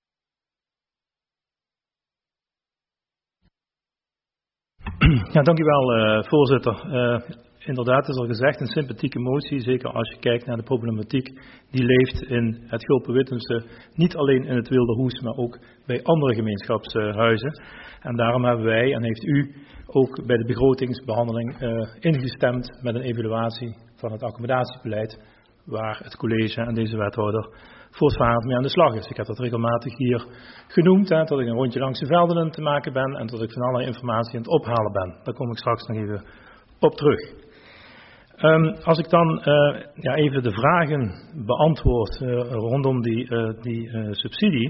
Ja, dank u wel, uh, voorzitter. Uh, inderdaad is al gezegd, een sympathieke motie, zeker als je kijkt naar de problematiek die leeft in het Gulpen-Wittemse, niet alleen in het Wilderhoes, maar ook bij andere gemeenschapshuizen. En daarom hebben wij, en heeft u ook bij de begrotingsbehandeling uh, ingestemd met een evaluatie van het accommodatiebeleid, waar het college en deze wethouder voortvarend mee aan de slag is. Ik heb dat regelmatig hier genoemd, hè, dat ik een rondje langs de velden te maken ben en dat ik van allerlei informatie aan het ophalen ben. Daar kom ik straks nog even op terug. Um, als ik dan uh, ja, even de vragen beantwoord uh, rondom die, uh, die uh, subsidie.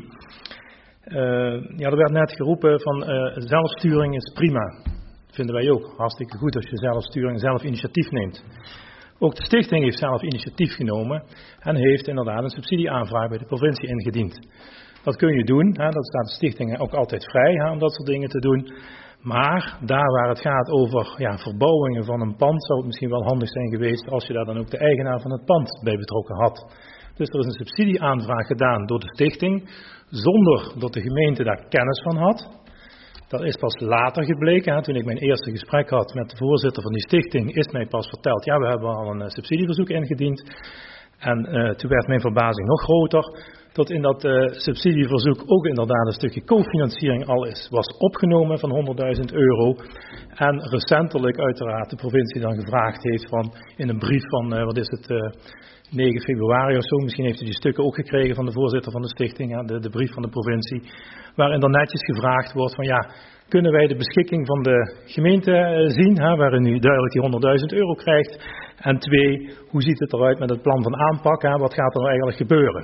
Uh, ja, er werd net geroepen van uh, zelfsturing is prima. Dat vinden wij ook hartstikke goed als je zelfsturing, zelf initiatief neemt. Ook de stichting heeft zelf initiatief genomen en heeft inderdaad een subsidieaanvraag bij de provincie ingediend. Dat kun je doen, hè, dat staat de stichting ook altijd vrij hè, om dat soort dingen te doen. Maar daar waar het gaat over ja, verbouwingen van een pand, zou het misschien wel handig zijn geweest als je daar dan ook de eigenaar van het pand bij betrokken had. Dus er is een subsidieaanvraag gedaan door de stichting, zonder dat de gemeente daar kennis van had. Dat is pas later gebleken. Hè. Toen ik mijn eerste gesprek had met de voorzitter van die stichting, is mij pas verteld, ja, we hebben al een uh, subsidieverzoek ingediend. En uh, toen werd mijn verbazing nog groter, dat in dat uh, subsidieverzoek ook inderdaad een stukje cofinanciering al is, was opgenomen van honderdduizend euro. En recentelijk uiteraard de provincie dan gevraagd heeft van, in een brief van, uh, wat is het, uh, negen februari of zo, misschien heeft u die stukken ook gekregen van de voorzitter van de stichting, ja, de, de brief van de provincie, waarin dan netjes gevraagd wordt van ja, kunnen wij de beschikking van de gemeente uh, zien, hè, waarin u duidelijk die honderdduizend euro krijgt. En twee, hoe ziet het eruit met het plan van aanpak, hè, wat gaat er nou eigenlijk gebeuren?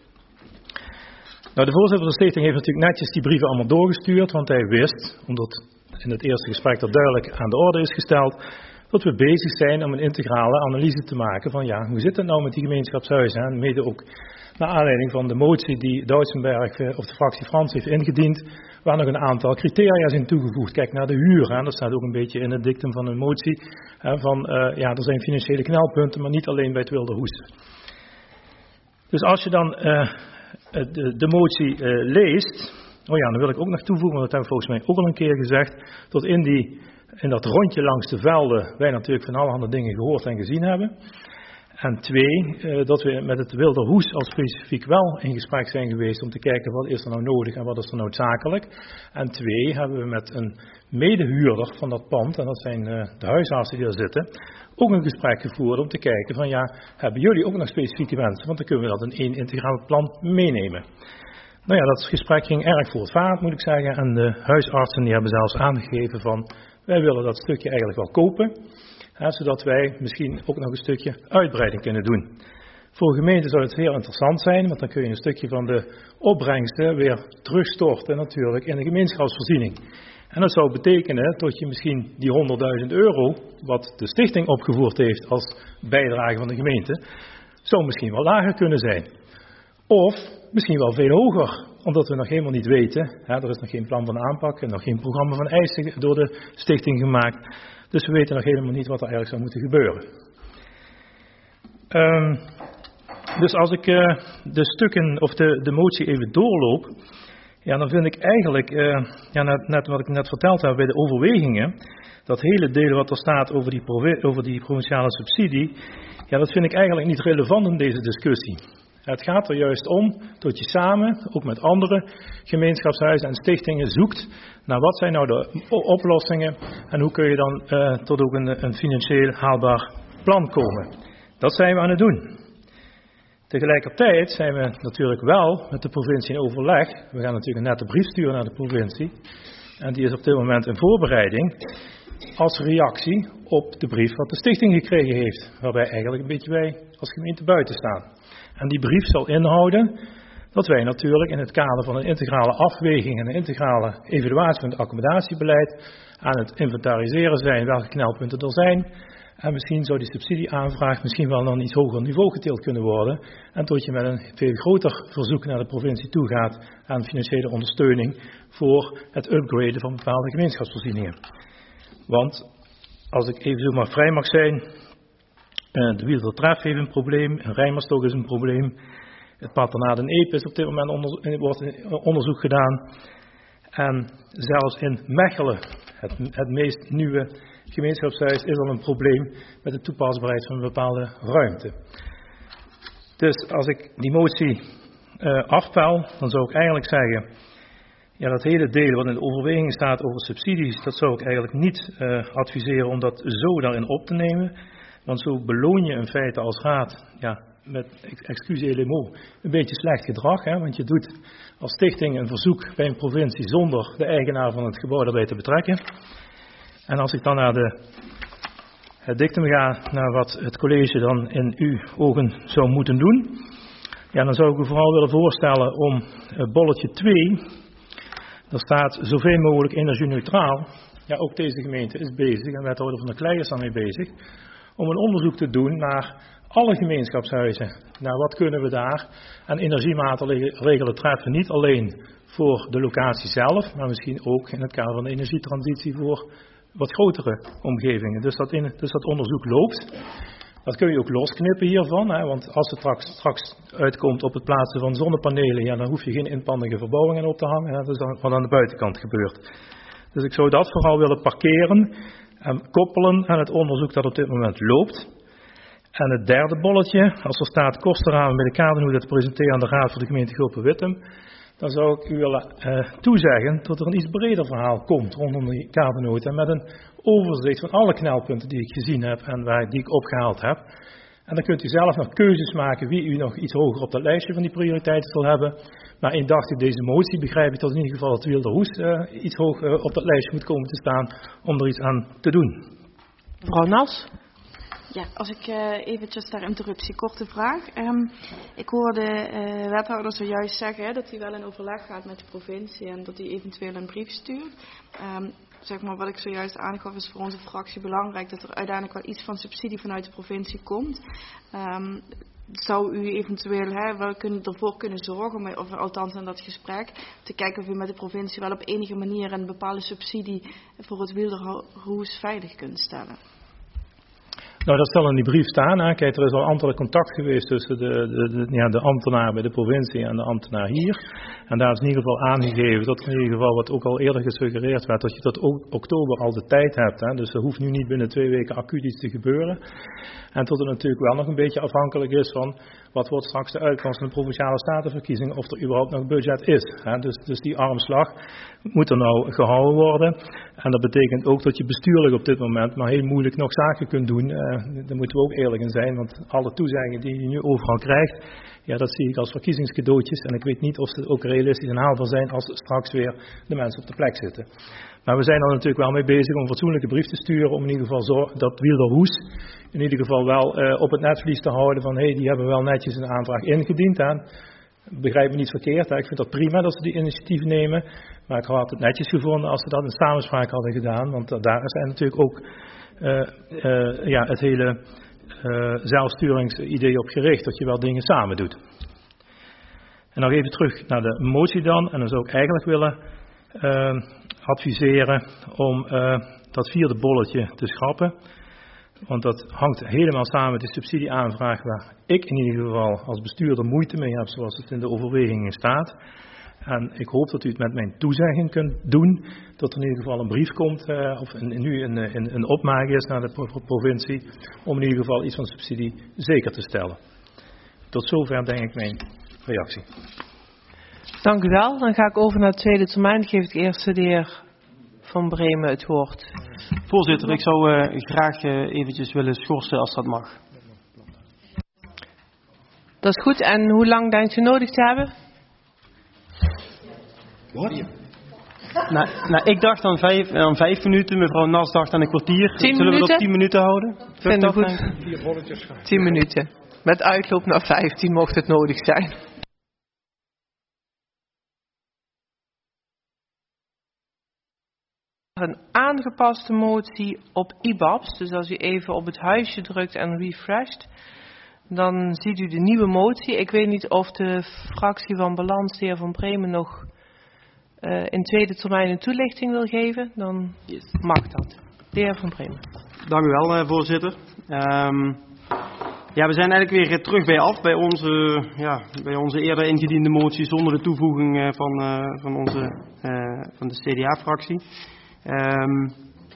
Nou, de voorzitter van de stichting heeft natuurlijk netjes die brieven allemaal doorgestuurd, want hij wist, omdat in het eerste gesprek dat duidelijk aan de orde is gesteld, dat we bezig zijn om een integrale analyse te maken van ja, hoe zit het nou met die gemeenschapshuizen? En mede ook naar aanleiding van de motie die Doutsenberg of de fractie Frans heeft ingediend, waar nog een aantal criteria zijn toegevoegd. Kijk naar de huur, hè. Dat staat ook een beetje in het dictum van de motie, hè, van uh, ja, er zijn financiële knelpunten, maar niet alleen bij het Wilderhoes. Dus als je dan uh, de, de motie uh, leest, oh ja, dan wil ik ook nog toevoegen, want dat hebben we volgens mij ook al een keer gezegd, tot in, die, in dat rondje langs de velden wij natuurlijk van allerhande dingen gehoord en gezien hebben. En twee, uh, dat we met het Wilderhoes al specifiek wel in gesprek zijn geweest om te kijken wat is er nou nodig en wat is er noodzakelijk. En twee, hebben we met een medehuurder van dat pand, en dat zijn uh, de huisartsen die er zitten, ook een gesprek gevoerd om te kijken van ja, hebben jullie ook nog specifieke wensen? Want dan kunnen we dat in één integraal plan meenemen. Nou ja, dat gesprek ging erg voortvarend, moet ik zeggen. En de huisartsen die hebben zelfs aangegeven van wij willen dat stukje eigenlijk wel kopen. Hè, zodat wij misschien ook nog een stukje uitbreiding kunnen doen. Voor de gemeente zou het heel interessant zijn, want dan kun je een stukje van de opbrengsten weer terugstorten natuurlijk in de gemeenschapsvoorziening. En dat zou betekenen dat je misschien die honderdduizend euro, wat de stichting opgevoerd heeft als bijdrage van de gemeente, zou misschien wel lager kunnen zijn. Of misschien wel veel hoger, omdat we nog helemaal niet weten, hè, er is nog geen plan van aanpak en nog geen programma van eisen door de stichting gemaakt. Dus we weten nog helemaal niet wat er eigenlijk zou moeten gebeuren. Um, dus als ik uh, de stukken of de, de motie even doorloop, ja, dan vind ik eigenlijk, uh, ja, net, net wat ik net verteld heb bij de overwegingen, dat hele deel wat er staat over die, provi- over die provinciale subsidie, ja, dat vind ik eigenlijk niet relevant in deze discussie. Het gaat er juist om dat je samen, ook met andere gemeenschapshuizen en stichtingen, zoekt naar wat zijn nou de oplossingen en hoe kun je dan uh, tot ook een, een financieel haalbaar plan komen. Dat zijn we aan het doen. Tegelijkertijd zijn we natuurlijk wel met de provincie in overleg. We gaan natuurlijk een nette brief sturen naar de provincie en die is op dit moment in voorbereiding als reactie op de brief wat de stichting gekregen heeft, waarbij eigenlijk een beetje wij als gemeente buiten staan. En die brief zal inhouden dat wij natuurlijk in het kader van een integrale afweging en een integrale evaluatie van het accommodatiebeleid aan het inventariseren zijn welke knelpunten er zijn. En misschien zou die subsidieaanvraag misschien wel naar een iets hoger niveau getild kunnen worden. En tot je met een veel groter verzoek naar de provincie toe gaat aan financiële ondersteuning voor het upgraden van bepaalde gemeenschapsvoorzieningen. Want als ik even zo maar vrij mag zijn, de Wielertref heeft een probleem, Rijmerstok is een probleem, het patronaat in Epe is op dit moment onder, wordt onderzoek gedaan. En zelfs in Mechelen, het, het meest nieuwe gemeenschapshuis, is al een probleem met de toepasbaarheid van een bepaalde ruimte. Dus als ik die motie uh, afpel, dan zou ik eigenlijk zeggen, ja, dat hele deel wat in de overweging staat over subsidies, dat zou ik eigenlijk niet uh, adviseren om dat zo daarin op te nemen. Want zo beloon je in feite als raad, ja, met excusez les mots, een beetje slecht gedrag. Hè, want je doet als stichting een verzoek bij een provincie zonder de eigenaar van het gebouw daarbij te betrekken. En als ik dan naar de, het dictum ga, naar wat het college dan in uw ogen zou moeten doen, ja, dan zou ik u vooral willen voorstellen om uh, bolletje twee, daar staat zoveel mogelijk energie-neutraal. Ja, ook deze gemeente is bezig, en wethouder van der Klei is daarmee bezig, om een onderzoek te doen naar alle gemeenschapshuizen. Nou, wat kunnen we daar aan energiemaatregelen treffen? Niet alleen voor de locatie zelf, maar misschien ook in het kader van de energietransitie voor wat grotere omgevingen. Dus dat, in, dus dat onderzoek loopt. Dat kun je ook losknippen hiervan, hè, want als het straks, straks uitkomt op het plaatsen van zonnepanelen, ja, dan hoef je geen inpandige verbouwingen op te hangen. Hè, dat is dan wat aan de buitenkant gebeurt. Dus ik zou dat vooral willen parkeren en koppelen aan het onderzoek dat op dit moment loopt. En het derde bolletje, als er staat kostenramen bij de kadernoten te presenteren aan de Raad voor de gemeente Gulpen-Wittem, dan zou ik u willen uh, toezeggen dat er een iets breder verhaal komt rondom die kadernoten met een overzicht van alle knelpunten die ik gezien heb en waar, die ik opgehaald heb. En dan kunt u zelf nog keuzes maken wie u nog iets hoger op dat lijstje van die prioriteiten wil hebben. Maar indachtig deze motie begrijp ik dat in ieder geval het Wilderhoes uh, iets hoger uh, op dat lijstje moet komen te staan om er iets aan te doen.
Mevrouw Nas?
Ja, als ik uh, eventjes ter interruptie, korte vraag. Um, ik hoorde uh, wethouder zojuist zeggen hè, dat hij wel in overleg gaat met de provincie en dat hij eventueel een brief stuurt. Um, zeg maar wat ik zojuist aangaf is voor onze fractie belangrijk dat er uiteindelijk wel iets van subsidie vanuit de provincie komt. Um, zou u eventueel hè, wel kunnen, ervoor kunnen zorgen, of althans in dat gesprek, te kijken of u met de provincie wel op enige manier een bepaalde subsidie voor het Wilderhoes veilig kunt stellen?
Nou, dat zal in die brief staan. Hè. Kijk, er is al ambtelijk contact geweest tussen de, de, de, ja, de ambtenaar bij de provincie en de ambtenaar hier. En daar is in ieder geval aangegeven, dat in ieder geval wat ook al eerder gesuggereerd werd, dat je tot oktober al de tijd hebt. Hè. Dus er hoeft nu niet binnen twee weken acuut iets te gebeuren. En tot het natuurlijk wel nog een beetje afhankelijk is van wat wordt straks de uitkomst van de Provinciale Statenverkiezingen, of er überhaupt nog budget is. Hè. Dus, dus die armslag moet er nou gehouden worden. En dat betekent ook dat je bestuurlijk op dit moment maar heel moeilijk nog zaken kunt doen. Uh, daar moeten we ook eerlijk in zijn, want alle toezeggingen die je nu overal krijgt, ja, dat zie ik als verkiezingscadeautjes. En ik weet niet of ze ook realistisch en haalbaar zijn als straks weer de mensen op de plek zitten. Maar we zijn er natuurlijk wel mee bezig om een fatsoenlijke brief te sturen, om in ieder geval zorg dat Wielderhoes in ieder geval wel uh, op het netvlies te houden van hé, hey, die hebben wel netjes een aanvraag ingediend. Hè. Begrijp me niet verkeerd, hè. Ik vind dat prima dat ze die initiatief nemen, maar ik had het netjes gevonden als ze dat in samenspraak hadden gedaan, want uh, daar zijn natuurlijk ook uh, uh, ja, het hele uh, zelfsturingsidee op gericht, dat je wel dingen samen doet. En nog even terug naar de motie dan, en dan zou ik eigenlijk willen uh, adviseren om uh, dat vierde bolletje te schrappen. Want dat hangt helemaal samen met de subsidieaanvraag waar ik in ieder geval als bestuurder moeite mee heb, zoals het in de overwegingen staat. En ik hoop dat u het met mijn toezegging kunt doen, dat er in ieder geval een brief komt, uh, of een, nu een, een, een opmaak is naar de provincie, om in ieder geval iets van subsidie zeker te stellen. Tot zover denk ik mijn reactie.
Dank u wel. Dan ga ik over naar de tweede termijn. Geef ik eerst de heer Van Bremen het woord.
Voorzitter, ik zou uh, graag uh, eventjes willen schorsen als dat mag.
Dat is goed. En hoe lang denkt u nodig te hebben?
Wat? Nou, nou, ik dacht aan vijf, aan vijf minuten. Mevrouw Nas dacht aan een kwartier.
Tien
Zullen
minuten?
we dat tien minuten houden?
Vind ik goed. Tien minuten. Met uitloop naar vijftien mocht het nodig zijn. Een aangepaste motie op I B A B S. Dus als u even op het huisje drukt en refresht, dan ziet u de nieuwe motie. Ik weet niet of de fractie van Balans, de heer Van Bremen, nog uh, in tweede termijn een toelichting wil geven. Dan yes. Mag dat. De heer Van Bremen.
Dank u wel, uh, voorzitter. Um, ja, we zijn eigenlijk weer terug bij af bij onze, ja, bij onze eerder ingediende motie zonder de toevoeging uh, van, uh, van, onze, uh, van de C D A-fractie. Um,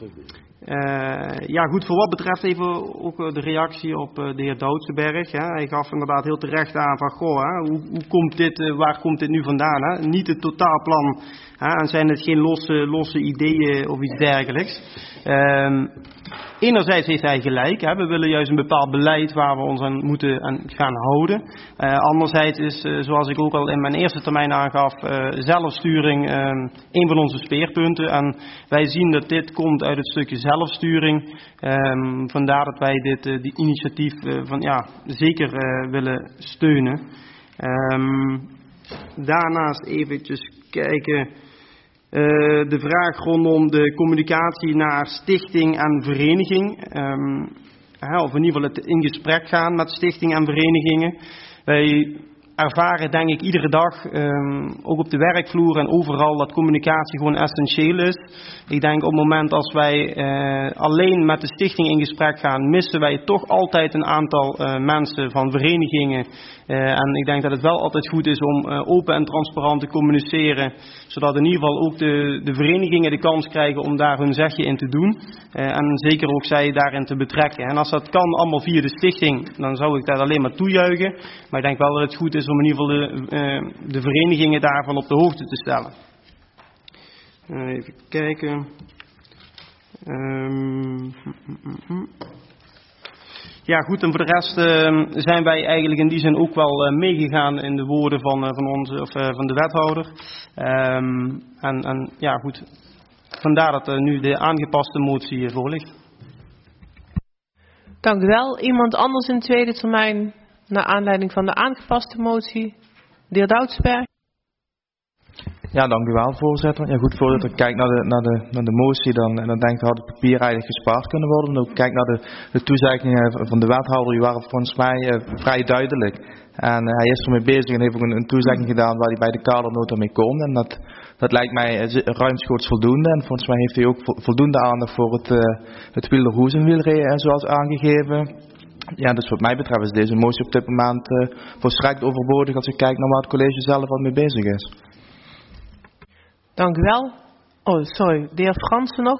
uh, ja goed, voor wat betreft even ook de reactie op uh, de heer Doutsenberg. Hè. Hij gaf inderdaad heel terecht aan van, goh, hè, hoe, hoe komt dit, uh, waar komt dit nu vandaan? Hè? Niet het totaalplan, hè, en zijn het geen losse, losse ideeën of iets dergelijks. Um, Enerzijds heeft hij gelijk, hè. We willen juist een bepaald beleid waar we ons aan moeten aan gaan houden. Uh, anderzijds is, uh, zoals ik ook al in mijn eerste termijn aangaf, uh, zelfsturing uh, een van onze speerpunten. En wij zien dat dit komt uit het stukje zelfsturing. Um, vandaar dat wij dit uh, die initiatief uh, van, ja, zeker uh, willen steunen. Um, daarnaast eventjes kijken. Uh, de vraag rondom de communicatie naar stichting en vereniging. Um, hè, of in ieder geval het in gesprek gaan met stichting en verenigingen. Wij ervaren denk ik iedere dag, um, ook op de werkvloer en overal, dat communicatie gewoon essentieel is. Ik denk op het moment als wij uh, alleen met de stichting in gesprek gaan, missen wij toch altijd een aantal uh, mensen van verenigingen. Uh, en ik denk dat het wel altijd goed is om uh, open en transparant te communiceren, zodat in ieder geval ook de, de verenigingen de kans krijgen om daar hun zegje in te doen. Uh, en zeker ook zij daarin te betrekken. En als dat kan allemaal via de stichting, dan zou ik daar alleen maar toejuichen. Maar ik denk wel dat het goed is om in ieder geval de, uh, de verenigingen daarvan op de hoogte te stellen. Uh, even kijken. Um, mm, mm, mm. Ja goed, en voor de rest uh, zijn wij eigenlijk in die zin ook wel uh, meegegaan in de woorden van, uh, van, onze, of, uh, van de wethouder. Um, en, en ja goed, vandaar dat uh, nu de aangepaste motie uh, voor ligt.
Dank u wel. Iemand anders in tweede termijn naar aanleiding van de aangepaste motie? De heer Doudsberg.
Ja, dank u wel, voorzitter. Ja, goed, voorzitter. Kijk naar de, naar de, naar de motie dan, en dan denk ik dat het papier eigenlijk gespaard kunnen worden. En ook kijk naar de, de toezeggingen van de wethouder, die waren volgens mij uh, vrij duidelijk. En uh, hij is ermee bezig en heeft ook een, een toezegging gedaan waar hij bij de kadernota mee komt. En dat, dat lijkt mij ruimschoots voldoende. En volgens mij heeft hij ook voldoende aandacht voor het, uh, het Wielderhoes en wielrennen zoals aangegeven. Ja, dus wat mij betreft is deze motie op dit moment uh, volstrekt overbodig als ik kijk naar waar het college zelf wat mee bezig is.
Dank u wel. Oh, sorry. De heer Fransen nog?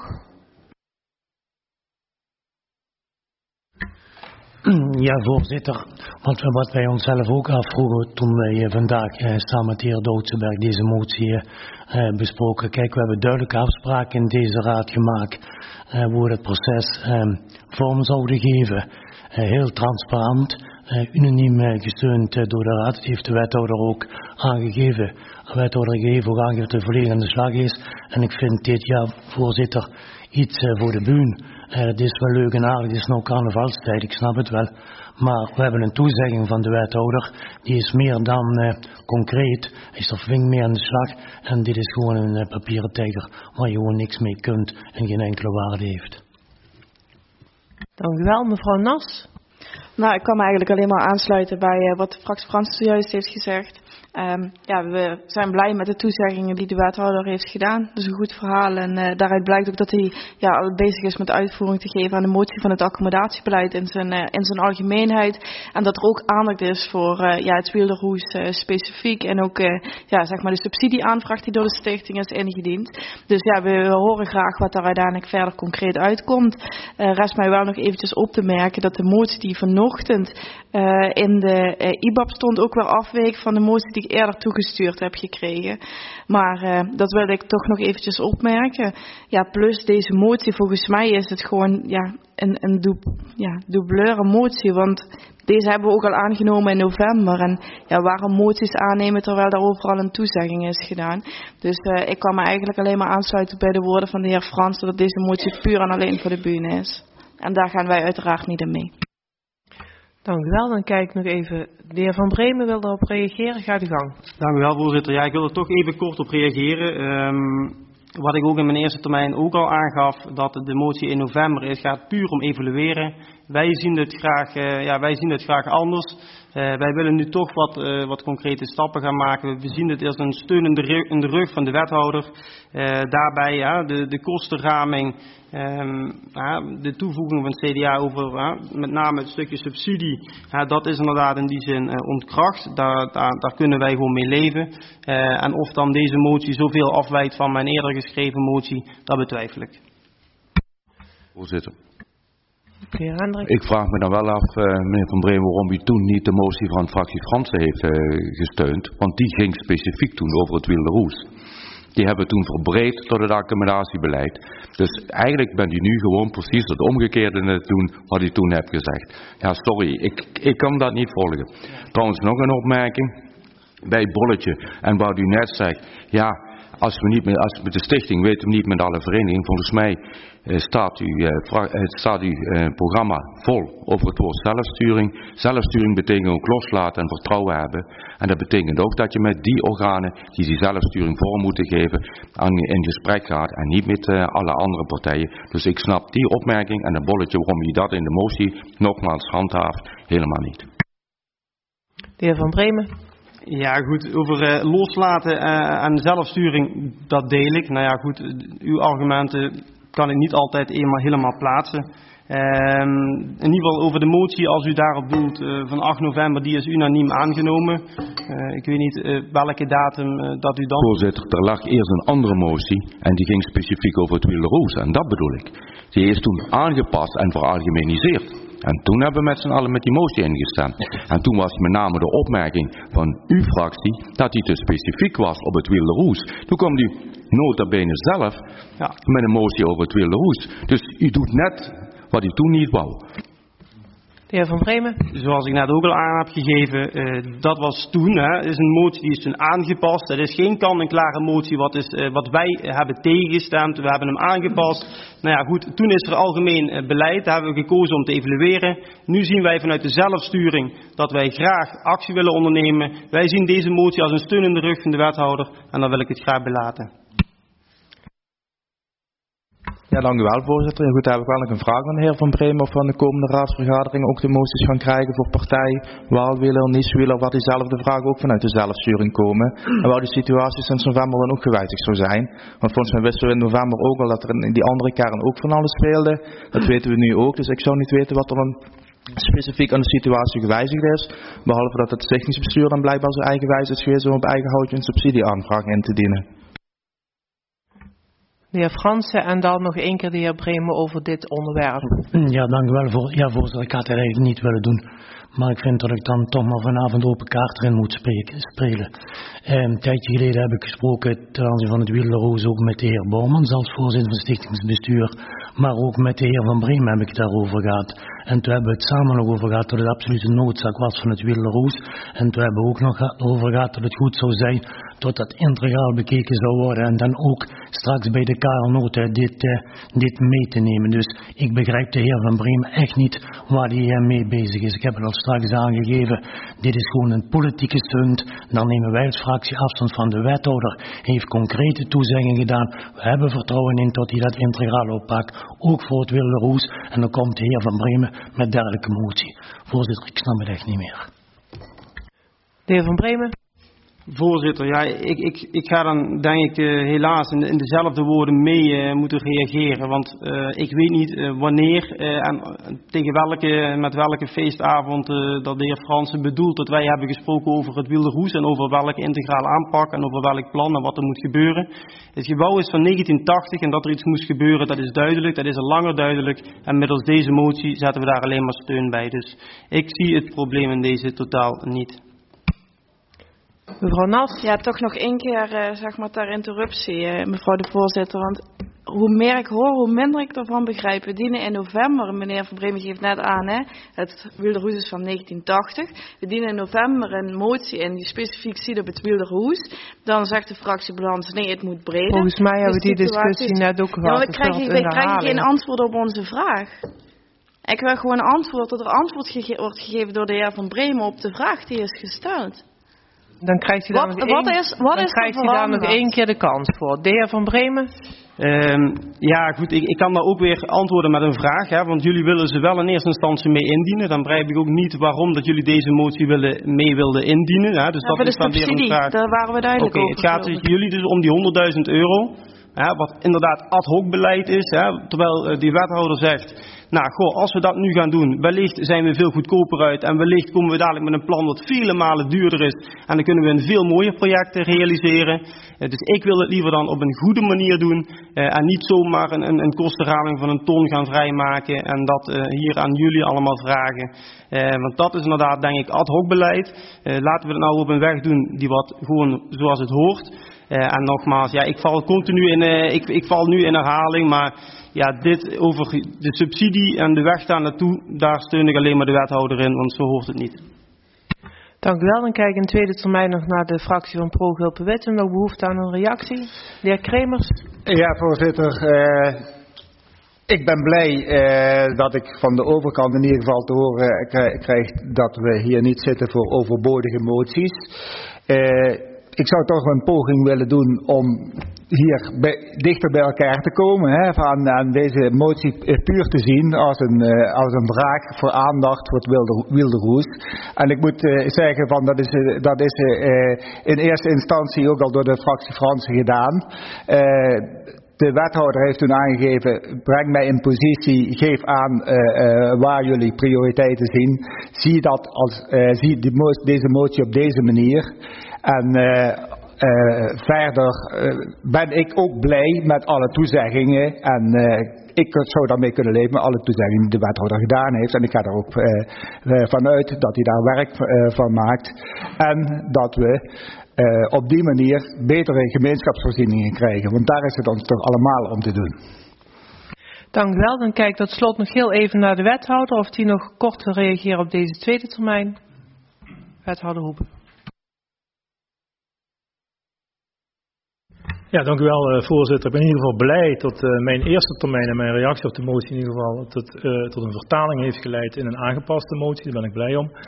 Ja, voorzitter. Want wat wij onszelf ook afvroegen toen wij vandaag eh, samen met de heer Doutsenberg deze motie eh, besproken. Kijk, we hebben duidelijke afspraken in deze raad gemaakt eh, hoe we het proces eh, vorm zouden geven. Eh, heel transparant, eh, unaniem eh, gesteund eh, door de raad. Dat heeft de wethouder ook aangegeven. De wethouder gegeven ook aangegeven dat hij volledig aan de slag is. En ik vind dit, ja, voorzitter, iets uh, voor de bühne. Uh, het is wel leuk en aardig, het is nou carnavalstijd, ik snap het wel. Maar we hebben een toezegging van de wethouder, die is meer dan uh, concreet. Hij is er flink mee aan de slag. En dit is gewoon een uh, papieren tijger waar je gewoon niks mee kunt en geen enkele waarde heeft.
Dank u wel, mevrouw Nas.
Nou, ik kan me eigenlijk alleen maar aansluiten bij uh, wat de fractie Frans zojuist heeft gezegd. Um, ja, we zijn blij met de toezeggingen die de wethouder heeft gedaan. Dat is een goed verhaal en uh, daaruit blijkt ook dat hij ja, al bezig is met uitvoering te geven aan de motie van het accommodatiebeleid in zijn, uh, in zijn algemeenheid. En dat er ook aandacht is voor uh, ja, het Wielderhoes uh, specifiek en ook uh, ja, zeg maar de subsidieaanvraag die door de stichting is ingediend. Dus ja, we horen graag wat daar uiteindelijk verder concreet uitkomt. Uh, rest mij wel nog eventjes op te merken dat de motie die vanochtend uh, in de uh, I B A B stond ook weer afweek van de motie die eerder toegestuurd heb gekregen. Maar uh, dat wil ik toch nog eventjes opmerken. Ja, plus deze motie, volgens mij is het gewoon ja, een, een dub, ja, dubleure motie. Want deze hebben we ook al aangenomen in november. En ja, waarom moties aannemen terwijl daar overal een toezegging is gedaan. Dus uh, ik kan me eigenlijk alleen maar aansluiten bij de woorden van de heer Frans, dat deze motie puur en alleen voor de bühne is. En daar gaan wij uiteraard niet in mee.
Dank u wel. Dan kijk ik nog even. De heer Van Bremen wil daarop reageren. Ga de gang.
Dank u wel, voorzitter. Ja, ik wil er toch even kort op reageren. Um, wat ik ook in mijn eerste termijn ook al aangaf, dat de motie in november is, gaat puur om evalueren. Wij zien het graag, uh, ja, wij zien het graag anders. Uh, wij willen nu toch wat, uh, wat concrete stappen gaan maken. We zien het als een steun in de rug, in de rug van de wethouder. Uh, daarbij ja, de, de kostenraming, um, ja, de toevoeging van het C D A over ja, met name het stukje subsidie. Ja, dat is inderdaad in die zin uh, ontkracht. Daar, daar, daar kunnen wij gewoon mee leven. Uh, en of dan deze motie zoveel afwijkt van mijn eerder geschreven motie, dat betwijfel ik.
Voorzitter.
Ik
vraag me dan wel af, uh, meneer Van Bremen, waarom u toen niet de motie van fractie Fransen heeft uh, gesteund. Want die ging specifiek toen over het Wielderhoes. Die hebben we toen verbreed tot het accommodatiebeleid. Dus eigenlijk bent u nu gewoon precies het omgekeerde aan het doen wat u toen hebt gezegd. Ja, sorry, ik, ik kan dat niet volgen. Trouwens, nog een opmerking. Bij het bolletje en wat u net zegt, ja, als we niet met, als we de stichting weten we niet met alle verenigingen, volgens mij uh, staat uw uh, staat uw uh, programma vol over het woord zelfsturing. Zelfsturing betekent ook loslaten en vertrouwen hebben. En dat betekent ook dat je met die organen die die zelfsturing vorm moeten geven, aan, in gesprek gaat en niet met uh, alle andere partijen. Dus ik snap die opmerking en het bolletje waarom je dat in de motie nogmaals handhaaft, helemaal niet.
De heer Van Bremen.
Ja goed, over uh, loslaten uh, en zelfsturing, dat deel ik. Nou ja goed, uw argumenten kan ik niet altijd eenmaal helemaal plaatsen. Um, in ieder geval over de motie, als u daarop doelt, uh, van acht november, die is unaniem aangenomen. Uh, ik weet niet uh, welke datum uh, dat u dan...
Voorzitter, er lag eerst een andere motie en die ging specifiek over het Wielderhoes en dat bedoel ik. Die is toen aangepast en veralgemeniseerd. En toen hebben we met z'n allen met die motie ingestemd. En toen was met name de opmerking van uw fractie dat die te specifiek was op het Wielderhoes. Toen kwam u nota bene zelf ja. met een motie over het Wielderhoes. Dus u doet net wat u toen niet wou.
De heer Van Bremen.
Zoals ik net ook al aan heb gegeven, uh, dat was toen, hè, is een motie die is toen aangepast. Het is geen kant-en-klare motie wat, is, uh, wat wij hebben tegengestemd. We hebben hem aangepast. Nou ja goed, toen is er algemeen uh, beleid, daar hebben we gekozen om te evalueren. Nu zien wij vanuit de zelfsturing dat wij graag actie willen ondernemen. Wij zien deze motie als een steun in de rug van de wethouder en dan wil ik het graag belaten.
Ja, dank u wel, voorzitter. Ja, goed, daar heb ik wel nog een vraag aan de heer Van Bremen of van de komende raadsvergadering ook de moties gaan krijgen voor partij, Waalwieler, Nieswieler, waar diezelfde vragen ook vanuit de zelfsturing komen. En waar die situatie sinds november dan ook gewijzigd zou zijn. Want volgens mij wisten we in november ook al dat er in die andere kern ook van alles speelde. Dat weten we nu ook, dus ik zou niet weten wat er dan specifiek aan de situatie gewijzigd is. Behalve dat het technisch bestuur dan blijkbaar zijn eigen wijze is geweest om op eigen houtje een subsidieaanvraag in te dienen.
De heer Fransen en dan nog één keer de heer Bremen over dit onderwerp.
Ja, dank u wel. Voor, ja, voorzitter, ik had het eigenlijk niet willen doen. Maar ik vind dat ik dan toch maar vanavond open kaart erin moet spreken, spelen. Eh, een tijdje geleden heb ik gesproken ten aanzien van het Wielerroos ook met de heer Bouwmans als voorzitter van het stichtingsbestuur. Maar ook met de heer Van Bremen heb ik het daarover gehad. En toen hebben we het samen nog over gehad dat het absolute noodzaak was van het Wielerroos. En toen hebben we ook nog over gehad dat het goed zou zijn dat dat integraal bekeken zou worden. En dan ook straks bij de K L Nota dit, uh, dit mee te nemen. Dus ik begrijp de heer Van Bremen echt niet waar hij uh, mee bezig is. Ik heb het al straks aangegeven. Dit is gewoon een politieke stunt. Dan nemen wij als fractie afstand van de wethouder. Hij heeft concrete toezeggingen gedaan. We hebben vertrouwen in dat hij dat integraal oppakt. Ook voor het Wielerroos. En dan komt de heer Van Bremen met dergelijke motie. Voorzitter, ik snap het echt niet meer.
De heer Van Bremen.
Voorzitter, ja, ik, ik, ik ga dan denk ik uh, helaas in, in dezelfde woorden mee uh, moeten reageren. Want uh, ik weet niet uh, wanneer uh, en uh, tegen welke, met welke feestavond uh, dat de heer Fransen bedoelt dat wij hebben gesproken over het Wielerroos en over welke integrale aanpak en over welk plan en wat er moet gebeuren. Het gebouw is van negentien tachtig en dat er iets moest gebeuren, dat is duidelijk, dat is al langer duidelijk. En middels deze motie zetten we daar alleen maar steun bij. Dus ik zie het probleem in deze totaal niet.
Mevrouw Nas?
Ja, toch nog één keer uh, zeg maar ter interruptie, uh, mevrouw de voorzitter. Want hoe meer ik hoor, hoe minder ik ervan begrijp. We dienen in november, meneer Van Bremen geeft net aan, hè, het Wielerroos is van negentien tachtig. We dienen in november een motie in die specifiek ziet op het Wielerroos. Dan zegt de fractie Balans, nee, het moet breder.
Volgens mij hebben we die discussie net ook
gehad.
Ja,
maar we krijgen, we krijgen geen antwoord op onze vraag. Ik wil gewoon een antwoord, dat er antwoord gege- wordt gegeven door de heer Van Bremen op de vraag die is gesteld.
Dan krijgt u daar
wat,
nog,
wat
één,
is, wat
dan
is
krijgt u daar nog één keer de kans voor. De heer Van Bremen?
Um, ja, goed, ik, ik kan daar ook weer antwoorden met een vraag, hè, want jullie willen ze wel in eerste instantie mee indienen. Dan begrijp ik ook niet waarom dat jullie deze motie willen, mee wilden indienen. Hè, dus
ja,
dat is dan weer een vraag.
Daar waren we duidelijk
okay,
over.
Het gaat dus jullie dus om die honderdduizend euro, hè, wat inderdaad ad hoc beleid is, hè, terwijl uh, die wethouder zegt... Nou, goh, als we dat nu gaan doen, wellicht zijn we veel goedkoper uit en wellicht komen we dadelijk met een plan dat vele malen duurder is en dan kunnen we een veel mooier project realiseren. Uh, dus ik wil het liever dan op een goede manier doen uh, en niet zomaar een, een, een kostenraming van een ton gaan vrijmaken en dat uh, hier aan jullie allemaal vragen. Uh, want dat is inderdaad, denk ik, ad hoc beleid. Uh, laten we het nou op een weg doen die wat gewoon zoals het hoort. Uh, en nogmaals, ja, ik val continu in, uh, ik, ik val nu in herhaling, maar ja, dit over de subsidie en de weg daar naartoe, daar steun ik alleen maar de wethouder in, want zo hoort het niet.
Dank u wel. Dan kijk ik in tweede termijn nog naar de fractie van Pro-Gulpen-Wit. En nog behoefte aan een reactie. De heer Kremers.
Ja, voorzitter. Uh, ik ben blij uh, dat ik van de overkant in ieder geval te horen krijg dat we hier niet zitten voor overbodige moties. Uh, Ik zou toch een poging willen doen om hier bij, dichter bij elkaar te komen. Hè, van aan deze motie puur te zien als een, uh, als een wraak voor aandacht voor het Wielerroos. En ik moet uh, zeggen, van, dat is, uh, dat is uh, in eerste instantie ook al door de fractie Fransen gedaan. Uh, De wethouder heeft toen aangegeven, breng mij in positie, geef aan uh, uh, waar jullie prioriteiten zien. Zie, dat als, uh, zie die mo- deze motie op deze manier. En uh, uh, verder uh, ben ik ook blij met alle toezeggingen. En uh, ik zou daarmee kunnen leven met alle toezeggingen die de wethouder gedaan heeft. En ik ga er ook uh, uh, vanuit dat hij daar werk uh, van maakt. En dat we... Uh, op die manier betere gemeenschapsvoorzieningen krijgen. Want daar is het ons toch allemaal om te doen.
Dank u wel. Dan kijk ik tot slot nog heel even naar de wethouder. Of die nog kort wil reageren op deze tweede termijn. Wethouder Hoebe.
Ja, dank u wel, uh, voorzitter. Ik ben in ieder geval blij dat uh, mijn eerste termijn en mijn reactie op de motie in ieder geval tot, uh, tot een vertaling heeft geleid in een aangepaste motie. Daar ben ik blij om.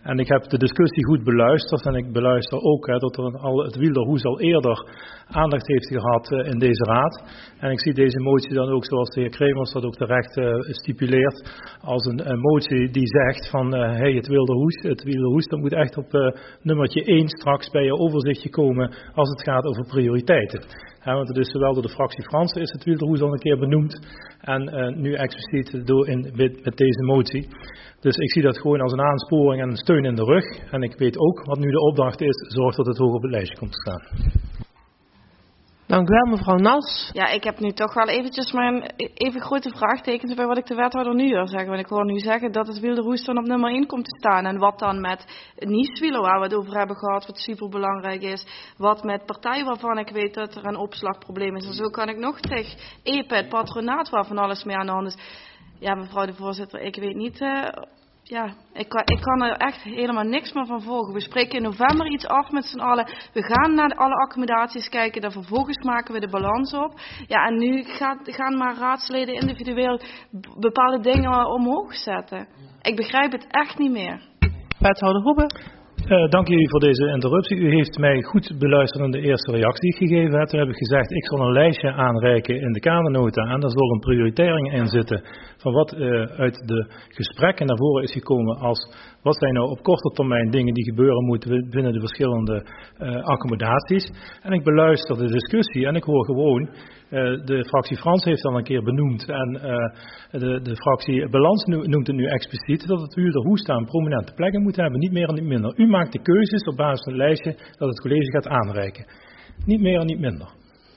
En ik heb de discussie goed beluisterd en ik beluister ook hè, dat er al, het Wielderhuis al eerder aandacht heeft gehad uh, in deze raad. En ik zie deze motie dan ook, zoals de heer Kremers dat ook terecht uh, stipuleert, als een, een motie die zegt van uh, hey, het Wielderhuis, het Wielderhuis, dat moet echt op uh, nummertje één straks bij je overzichtje komen als het gaat over prioriteiten. Ja, want het is zowel door de fractie Fransen is het Wielderhuis al een keer benoemd en uh, nu expliciet door in, met, met deze motie. Dus ik zie dat gewoon als een aansporing en een steun in de rug. En ik weet ook wat nu de opdracht is, zorg dat het hoog op het lijstje komt te staan.
Dank u wel, mevrouw Nas.
Ja, ik heb nu toch wel eventjes mijn even grote vraagtekens bij wat ik de wethouder nu hoor zeggen. Want ik hoor nu zeggen dat het Wielderhuis dan op nummer één komt te staan. En wat dan met Nieswielen, waar we het over hebben gehad, wat superbelangrijk is. Wat met partijen waarvan ik weet dat er een opslagprobleem is. En zo kan ik nog terug. E P E, het patronaat waar van alles mee aan de hand is. Ja, mevrouw de voorzitter, ik weet niet... Uh, Ja, ik kan, ik kan er echt helemaal niks meer van volgen. We spreken in november iets af met z'n allen. We gaan naar alle accommodaties kijken. Dan vervolgens maken we de balans op. Ja, en nu gaat, gaan maar raadsleden individueel bepaalde dingen omhoog zetten. Ik begrijp het echt niet meer.
Wethouder Hoebe.
Uh, dank jullie voor deze interruptie. U heeft mij goed beluisterd aan de eerste reactie die ik gegeven heb. Toen heb ik gezegd, ik zal een lijstje aanreiken in de kadernota. En daar zal een prioritering in zitten van wat uh, uit de gesprekken naar voren is gekomen als wat zijn nou op korte termijn dingen die gebeuren moeten binnen de verschillende uh, accommodaties. En ik beluister de discussie en ik hoor gewoon, uh, de fractie Frans heeft al een keer benoemd en uh, de, de fractie Balans noemt het nu expliciet dat het Wielderhuis daar een prominente plek in moet hebben, niet meer en niet minder. U maakt de keuzes op basis van het lijstje dat het college gaat aanreiken. Niet meer en niet minder.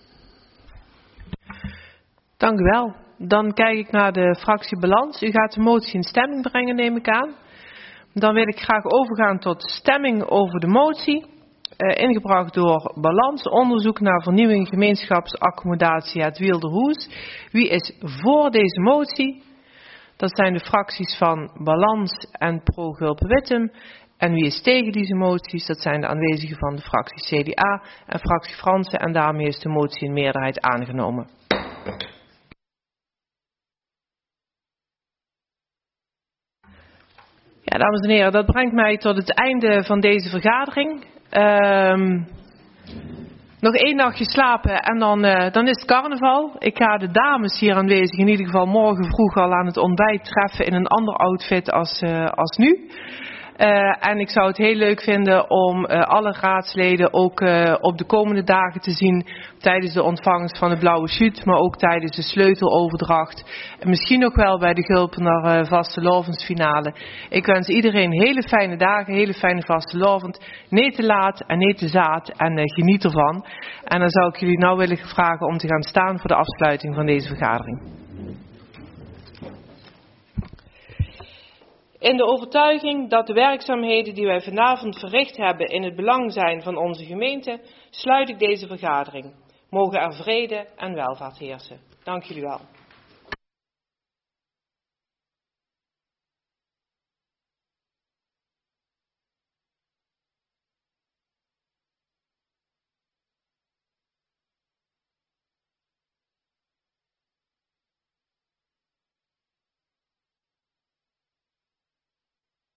Dank u wel. Dan kijk ik naar de fractie Balans. U gaat de motie in stemming brengen, neem ik aan. Dan wil ik graag overgaan tot stemming over de motie. Uh, ingebracht door Balans. Onderzoek naar vernieuwing gemeenschapsaccommodatie het Wielderhuis. Wie is voor deze motie? Dat zijn de fracties van Balans en Pro Gulpen-Wittem. En wie is tegen deze moties? Dat zijn de aanwezigen van de fractie C D A en fractie Fransen. En daarmee is de motie in meerderheid aangenomen. Ja, dames en heren, dat brengt mij tot het einde van deze vergadering. Um, nog één nachtje slapen en dan, uh, dan is het carnaval. Ik ga de dames hier aanwezig in ieder geval morgen vroeg al aan het ontbijt treffen in een ander outfit als, uh, als nu. Uh, en ik zou het heel leuk vinden om uh, alle raadsleden ook uh, op de komende dagen te zien tijdens de ontvangst van de Blauwe Chute, maar ook tijdens de sleuteloverdracht. En misschien ook wel bij de Gulpener uh, vastelovensfinale. Ik wens iedereen hele fijne dagen, hele fijne vastelovend. Nee te laat en nee te zaad en uh, geniet ervan. En dan zou ik jullie nou willen vragen om te gaan staan voor de afsluiting van deze vergadering. In de overtuiging dat de werkzaamheden die wij vanavond verricht hebben in het belang zijn van onze gemeente, sluit ik deze vergadering. Mogen er vrede en welvaart heersen. Dank jullie wel.